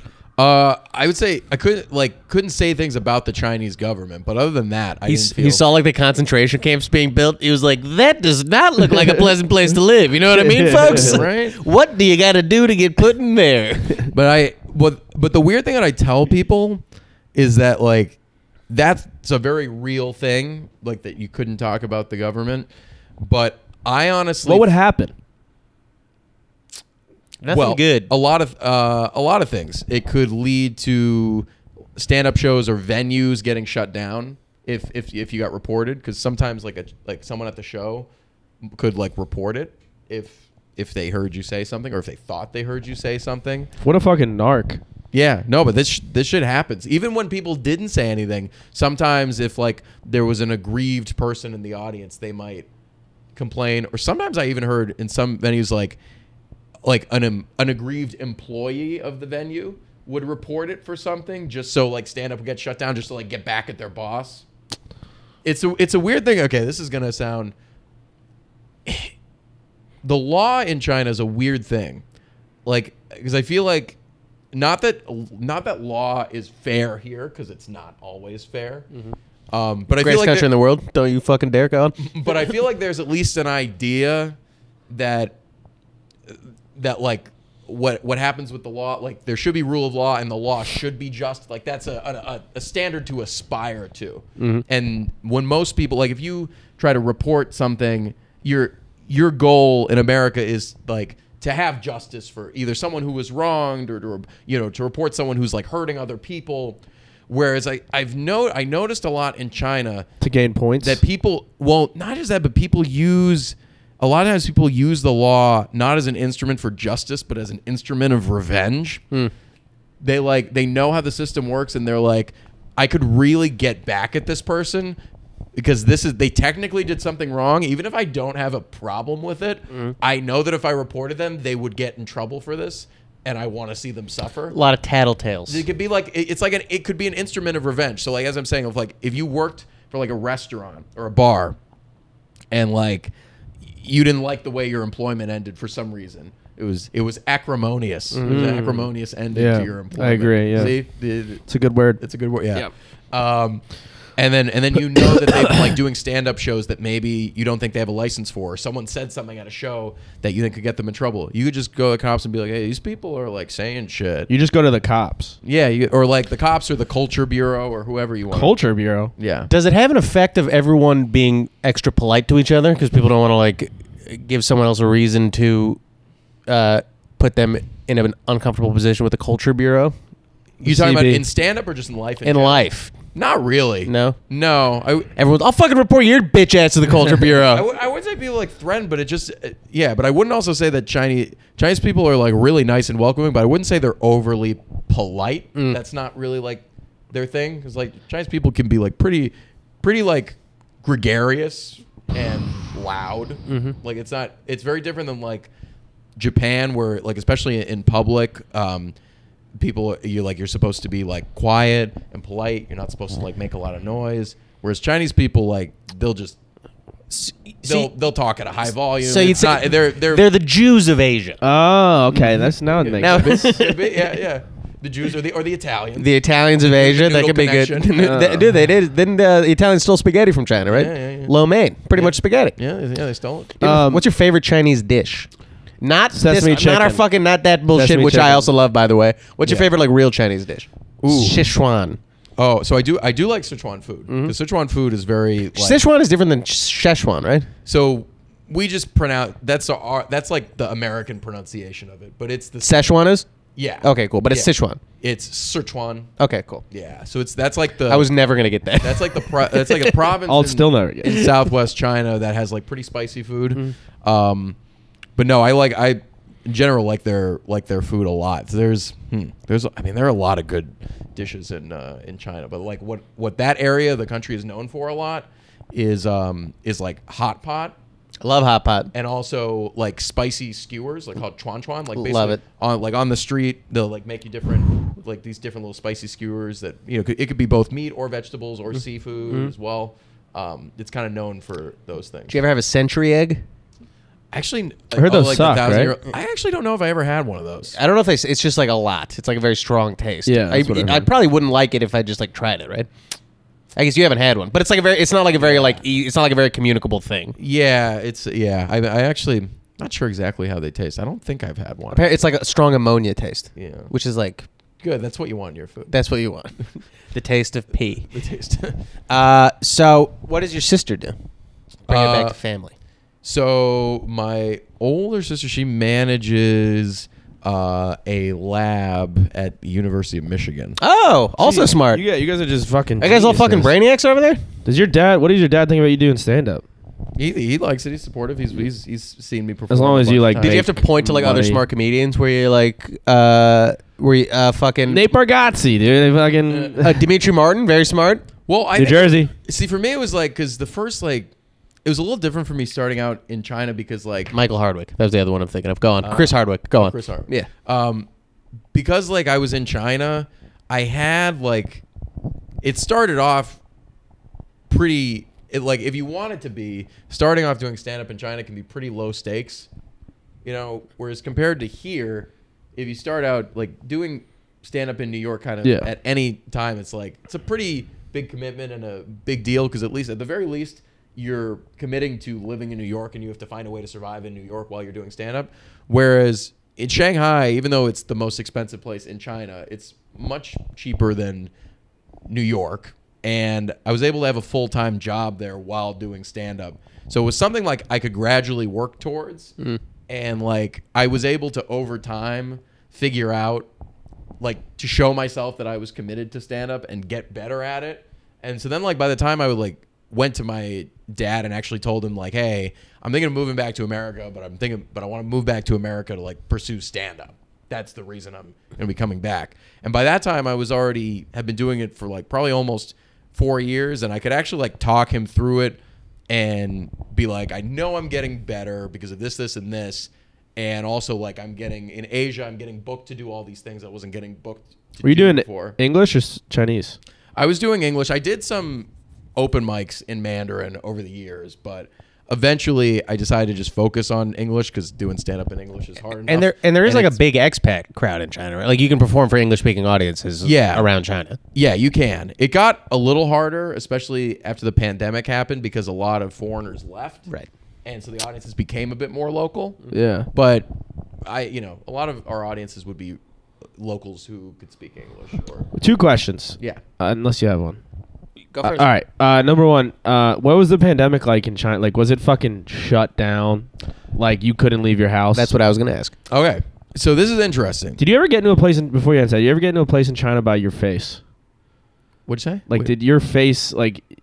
I would say I couldn't say things about the Chinese government, but other than that, I didn't feel. He saw like the concentration camps being built. He was like, that does not look like a pleasant place to live. You know what I mean, folks? Right? What do you got to do to get put in there? But the weird thing that I tell people is that like that's a very real thing, like that you couldn't talk about the government. But I honestly, what would happen? Nothing good. A lot of things. It could lead to stand-up shows or venues getting shut down if you got reported, because sometimes like someone at the show could like report it if they heard you say something, or if they thought they heard you say something. What a fucking narc. Yeah, no, but this shit happens. Even when people didn't say anything, sometimes if like there was an aggrieved person in the audience, they might complain. Or sometimes I even heard in some venues like an aggrieved employee of the venue would report it for something, just so like stand up would get shut down, just to like get back at their boss. It's a weird thing. Okay, this is gonna sound. The law in China is a weird thing, like, because I feel like not that law is fair here, because it's not always fair. Mm-hmm. But I feel Greatest like country in the world. Don't you fucking dare, God. but I feel like there's at least an idea that like what happens with the law, like there should be rule of law and the law should be just. Like that's a standard to aspire to. Mm-hmm. And when most people, like if you try to report something, your goal in America is like to have justice for either someone who was wronged or to report someone who's like hurting other people. Whereas I noticed a lot in China To gain points. that people, well, not just that, but a lot of times people use the law not as an instrument for justice, but as an instrument of revenge. They know how the system works, and they're like, I could really get back at this person because they technically did something wrong. Even if I don't have a problem with it, I know that if I reported them, they would get in trouble for this, and I want to see them suffer. A lot of tattletales. It could be like it could be an instrument of revenge. So like as I'm saying, of like if you worked for like a restaurant or a bar, and like you didn't like the way your employment ended for some reason, it was acrimonious. It was an acrimonious ending Yeah, to your I employment. agree, yeah. See, it's a good word. it's a good word. Yeah. And then you know that they've been like doing stand-up shows that maybe you don't think they have a license for, or someone said something at a show that you think could get them in trouble. You could just go to the cops and be like, hey, these people are like saying shit. You just go to the cops. Yeah, or like the cops or the culture bureau or whoever you want. Culture Bureau. Yeah. Does it have an effect of everyone being extra polite to each other because people don't want to like give someone else a reason to put them in an uncomfortable position with the Culture Bureau? You talking about CB. in stand-up or just in life? In general? life. Not really. No? No. Everyone's, I'll fucking report your bitch ass to the Culture Bureau. I would say people like threatened, but it just but I wouldn't also say that Chinese people are like really nice and welcoming, but I wouldn't say they're overly polite. That's not really like their thing, because like Chinese people can be like pretty like gregarious and loud. Like it's very different than like Japan, where like especially in public, people you're supposed to be like quiet and polite. You're not supposed to like make a lot of noise. Whereas Chinese people, like they'll talk at a high volume. So you'd It's say not, they're they're the Jews of Asia. Oh, okay. That's now it makes Now, sense. yeah. The Jews or the Italians. the Italians of Asia, that noodle could be good. connection. Dude, they did. Didn't the Italians stole spaghetti from China, right? Yeah. Lo mein, pretty much spaghetti. yeah, they stole it. What's your favorite Chinese dish? Not Sesame this, not our chicken. fucking, not that bullshit, Sesame which chicken. I also love, by the way. What's your Yeah. favorite like real Chinese dish? Ooh. Sichuan. Oh, so I do like Sichuan food. Because Sichuan food is very like, Sichuan is different than Szechuan, right? so we just pronounce that's like the American pronunciation of it, but it's the Szechuan is? yeah. Okay, cool. But it's Yeah. Sichuan. It's Sichuan. Okay, cool. Yeah. So that's like the I was never gonna get that. that's like that's like a province I'll in, still never get in Southwest China that has like pretty spicy food. Mm-hmm. But no, I in general like their food a lot. So there are a lot of good dishes in China, but like what that area of the country is known for a lot is like hot pot. I love hot pot. And also like spicy skewers, like called chuan chuan. Like basically Love it. on the street, they'll like make you these different little spicy skewers that it could be both meat or vegetables or seafood as well. It's kind of known for those things. Do you ever have a century egg? Actually, I heard those like suck, the 1,000 right? year- I actually don't know if I ever had one of those. I don't know if it's just like a lot. It's like a very strong taste. Yeah, that's what I I heard. probably wouldn't like it if I just like tried it, right? I guess you haven't had one, but it's not like a very communicable thing. Yeah, I actually not sure exactly how they taste. I don't think I've had one. It's like a strong ammonia taste. Yeah. Which is like, Good. That's what you want in your food. that's what you want. The taste of pee. The taste. So what does your sister do? Bring it back to family. So my older sister, she manages a lab at the University of Michigan. Oh, also smart. You guys are just fucking. Are you guys all fucking geniuses. brainiacs over there? Does your dad? What does your dad think about you doing stand up? He likes it. He's supportive. He's seen me perform. As long a as bunch you, of like, times. Did you have to point to like other money. smart comedians where you like fucking Nate Bargatze, dude. They fucking Dimitri Martin, very smart. Well, I New think- Jersey. See, for me, it was like because the first like it was a little different for me starting out in China because like Michael Hardwick. That was the other one I'm thinking of. Go on. Chris Hardwick. Go on. Chris Hart. Yeah. Because like I was in China, I had like it started off pretty like if you want it to be starting off doing stand up in China can be pretty low stakes, you know, whereas compared to here, if you start out like doing stand up in New York kind of Yeah. at any time, it's like it's a pretty big commitment and a big deal because at the very least you're committing to living in New York and you have to find a way to survive in New York while you're doing stand up, whereas in Shanghai, even though it's the most expensive place in China, it's much cheaper than New York. And I was able to have a full-time job there while doing stand-up. So it was something like I could gradually work towards. And like I was able to over time figure out like to show myself that I was committed to stand-up and get better at it. And so then like by the time I would like went to my dad and actually told him like, hey, I'm thinking of moving back to America, but I want to move back to America to like pursue stand-up. That's the reason I'm going to be coming back. And by that time I was already have been doing it for like probably almost 4 years, and I could actually like talk him through it and be like, I know I'm getting better because of this, this, and this. And also like I'm getting in Asia, I'm getting booked to do all these things I wasn't getting booked to Were you do doing before. English or Chinese? I was doing English. I did some open mics in Mandarin over the years, but eventually I decided to just focus on English because doing stand up in English is hard enough. And there is like a it's- big expat crowd in China, right? Like you can perform for English speaking audiences around China. Yeah, you can. It got a little harder, especially after the pandemic happened because a lot of foreigners left. Right. And so the audiences became a bit more local. Yeah. But a lot of our audiences would be locals who could speak English or 2 questions. yeah. Unless you have one. Go All right. Number one. What was the pandemic like in China? Like, was it fucking shut down? Like, you couldn't leave your house? That's what I was going to ask. Okay. So this is interesting. Did you ever get into a place before you answer that? You ever get into a place in China by your face? What'd you say? Like, Wait. did your face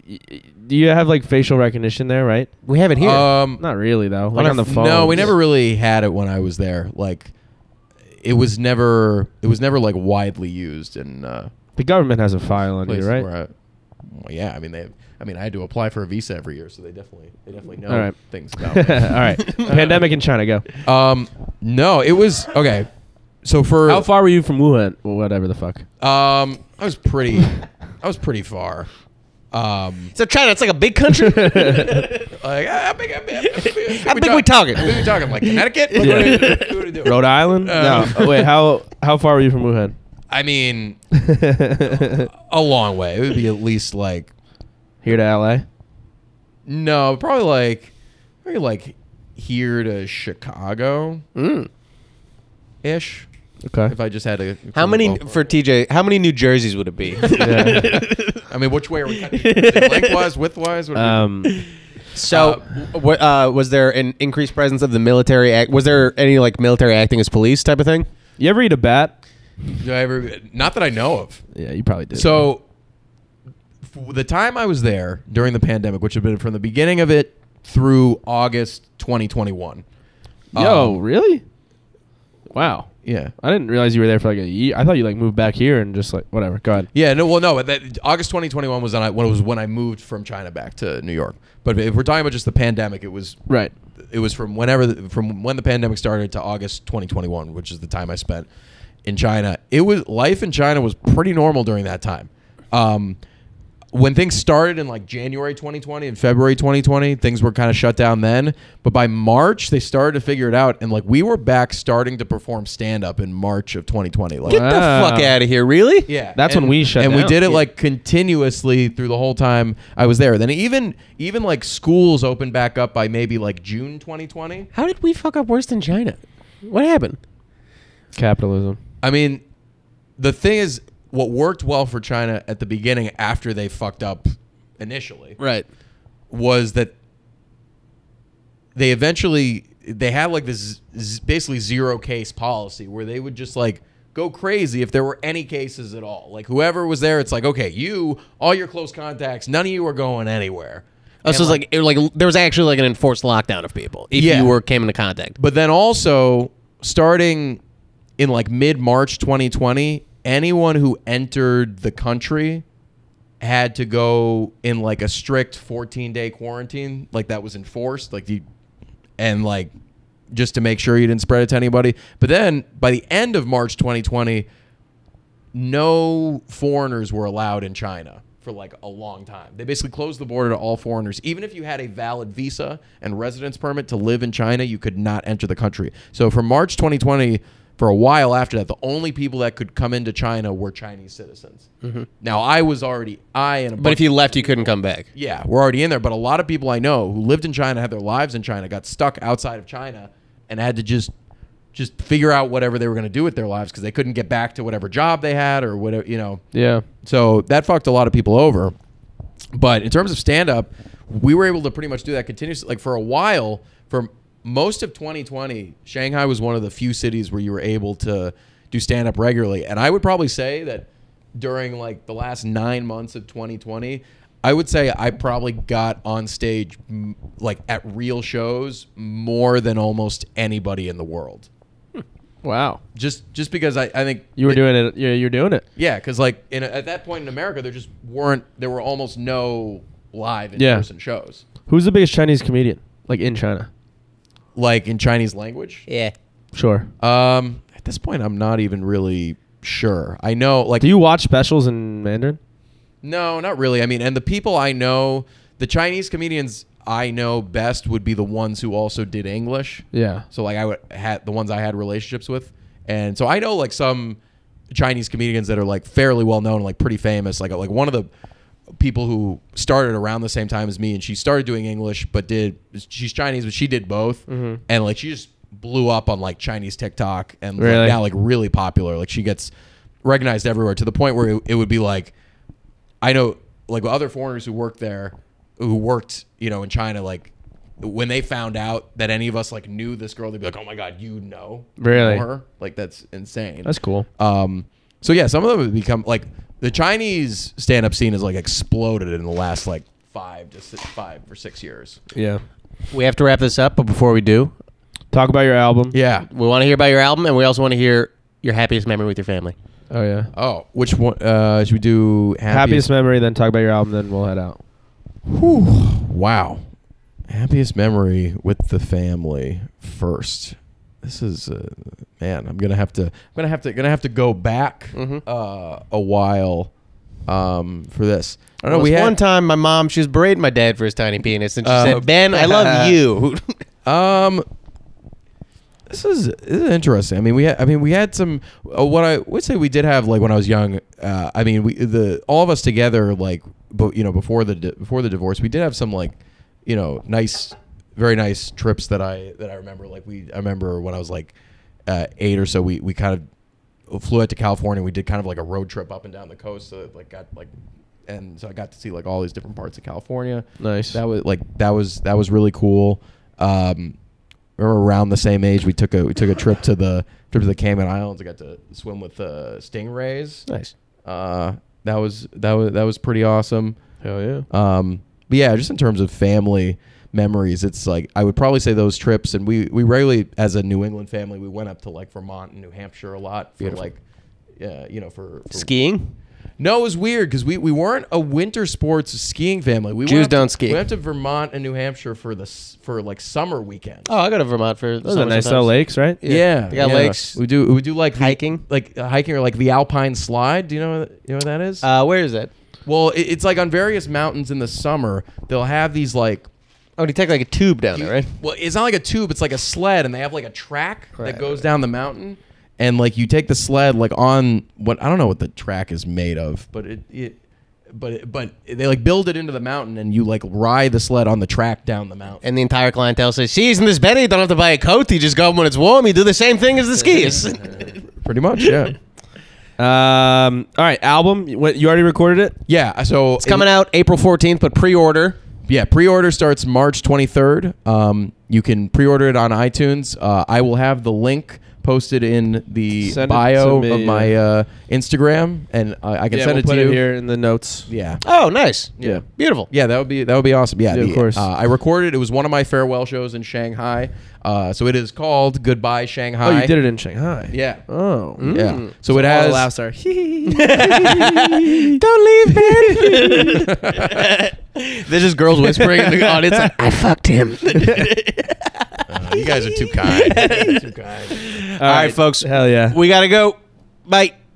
do you have like facial recognition there? Right? We have it here. Not really though. Like on the phone. No, we never really had it when I was there. Like, it was never like widely used in The government has a file on you, places right? where well, yeah, I had to apply for a visa every year, so they definitely know All right. things about me. All right. Pandemic in China. Go. No, it was okay. So for How far were you from Wuhan? Or whatever the fuck. I was pretty far. So China, it's like a big country. Like how big we talking? How big we talking? Like Connecticut? What Yeah. do we do? Rhode Island? No. Oh, wait. How far were you from Wuhan? I mean, a long way. It would be at least like Here to LA. no, probably like here to Chicago ish. Okay. If I just had to. How many for TJ? How many New Jerseys would it be? Yeah. I mean, which way are we cutting? Lengthwise, widthwise? What are we- So, was there an increased presence of the military? Was there any like military acting as police type of thing? You ever eat a bat? Did I ever? Not that I know of. Yeah, you probably did. So, the time I was there during the pandemic, which had been from the beginning of it through August 2021. Yo, really? Wow. Yeah. I didn't realize you were there for like a year. I thought you like moved back here and just like whatever. Go ahead. Yeah, no, well, no. That, August 2021 was when I moved from China back to New York. But if we're talking about just the pandemic, it was Right. from from when the pandemic started to August 2021, which is the time I spent in China. Life in China was pretty normal during that time. When things started in like January 2020 and February 2020, things were kind of shut down then. But by March, they started to figure it out, and like we were back starting to perform stand up in March of 2020. Like, Get the fuck out of here! Really? yeah, That's when we shut and down. we did it Yeah. like continuously through the whole time I was there. Then even like schools opened back up by maybe like June 2020. How did we fuck up worse than China? What happened? Capitalism. I mean, the thing is, what worked well for China at the beginning after they fucked up initially Right. was that they eventually they had like this basically 0 case policy where they would just like go crazy if there were any cases at all. Like whoever was there, it's like, okay, all your close contacts, none of you are going anywhere. Oh, so it's like there was actually like an enforced lockdown of people if you came into contact. But then also starting in like mid-March 2020, anyone who entered the country had to go in like a strict 14-day quarantine, like that was enforced, and like just to make sure you didn't spread it to anybody. But then by the end of March 2020, no foreigners were allowed in China for like a long time. They basically closed the border to all foreigners. Even if you had a valid visa and residence permit to live in China, you could not enter the country. So from March 2020, for a while after that, the only people that could come into China were Chinese citizens. Mm-hmm. Now, But if you left, you couldn't come back. Yeah, we're already in there. But a lot of people I know who lived in China, had their lives in China, got stuck outside of China and had to just figure out whatever they were going to do with their lives because they couldn't get back to whatever job they had or whatever, you know. Yeah. So that fucked a lot of people over. But in terms of stand-up, we were able to pretty much do that continuously. Like for a while, for most of 2020, Shanghai was one of the few cities where you were able to do stand-up regularly. And I would probably say that during like the last 9 months of 2020, I would say I probably got on stage like at real shows more than almost anybody in the world. Wow. Just because I think You were doing it. Yeah, you're doing it. yeah, because like at that point in America, there were almost no live in-person shows. Who's the biggest Chinese comedian, like in China? Like in Chinese language? Yeah. Sure. At this point, I'm not even really sure. I know, like... Do you watch specials in Mandarin? No, not really. I mean, and the people I know, the Chinese comedians I know best would be the ones who also did English. Yeah. So, like, the ones I had relationships with. And so I know, like, some Chinese comedians that are, like, fairly well-known, like, pretty famous. Like one of the people who started around the same time as me, and she started doing English, but she's Chinese, but she did both. Mm-hmm. And like she just blew up on like Chinese TikTok and really? Like, now like really popular. Like she gets recognized everywhere to the point where it would be like, I know like other foreigners who worked there, who worked, you know, in China, like when they found out that any of us like knew this girl, they'd be like, oh my God, you know her? Like that's insane. That's cool. So yeah, some of them have become like, the Chinese stand-up scene has like exploded in the last like 5 or 6 years. Yeah. We have to wrap this up, but before we do, talk about your album. Yeah. We want to hear about your album, and we also want to hear your happiest memory with your family. Oh yeah. Oh, which one should we do? Happiest memory, then talk about your album, then we'll head out. Whew. Wow. Happiest memory with the family first. This is man. I'm gonna have to go back a while for this. I don't know. One time, my mom, she was berating my dad for his tiny penis, and she said, "Ben, I love you." This is interesting. I mean, we had some. What I would say we did have, like when I was young. I mean, all of us together, like, before the divorce, we did have some like, very nice trips that I remember. Like I remember when I was like 8 or so, we kind of flew out to California. We did kind of like a road trip up and down the coast. So and so I got to see like all these different parts of California. Nice. That was really cool. Remember around the same age we took a trip to the Cayman Islands. I got to swim with stingrays. Nice. That was pretty awesome. Hell yeah. But yeah, just in terms of family memories, it's like I would probably say those trips, and we regularly, as a New England family, we went up to like Vermont and New Hampshire a lot for like, for skiing. No, it was weird because we weren't a winter sports skiing family. Jews don't ski. We went to Vermont and New Hampshire for like summer weekends. Oh, I go to Vermont for those are nice little lakes, right? Yeah, they got lakes. We do like hiking, hiking or like the Alpine Slide. Do you know what that is? Where is it? Well, it's like on various mountains in the summer. They'll have these like. Oh, you take like a tube down there, right? Well, it's not like a tube. It's like a sled, and they have like a track that goes down the mountain. And like you take the sled like on what I don't know what the track is made of, but but they like build it into the mountain, and you like ride the sled on the track down the mountain. And the entire clientele says, "See, isn't this better? You don't have to buy a coat. You just go when it's warm. You do the same thing as the skis." Pretty much, yeah. All right, album. You already recorded it? Yeah. So it's coming out April 14th, but pre-order. Yeah, pre-order starts March 23rd. You can pre-order it on iTunes. I will have the link posted in the Send it bio to me, of my Instagram, and I can Yeah, send we'll it put to it you. here in the notes. Yeah. Oh, nice. Yeah. Beautiful. Yeah, that would be awesome. Yeah, Yeah, of course. I recorded. It was one of my farewell shows in Shanghai. So it is called Goodbye Shanghai. Oh, you did it in Shanghai. Yeah. Oh. Yeah. So it all has. the laughs are. Don't leave, man. There's just girls whispering in the audience. Like, I fucked him. You guys are too kind. Too kind. All right, folks. Hell yeah. We gotta go. Bye.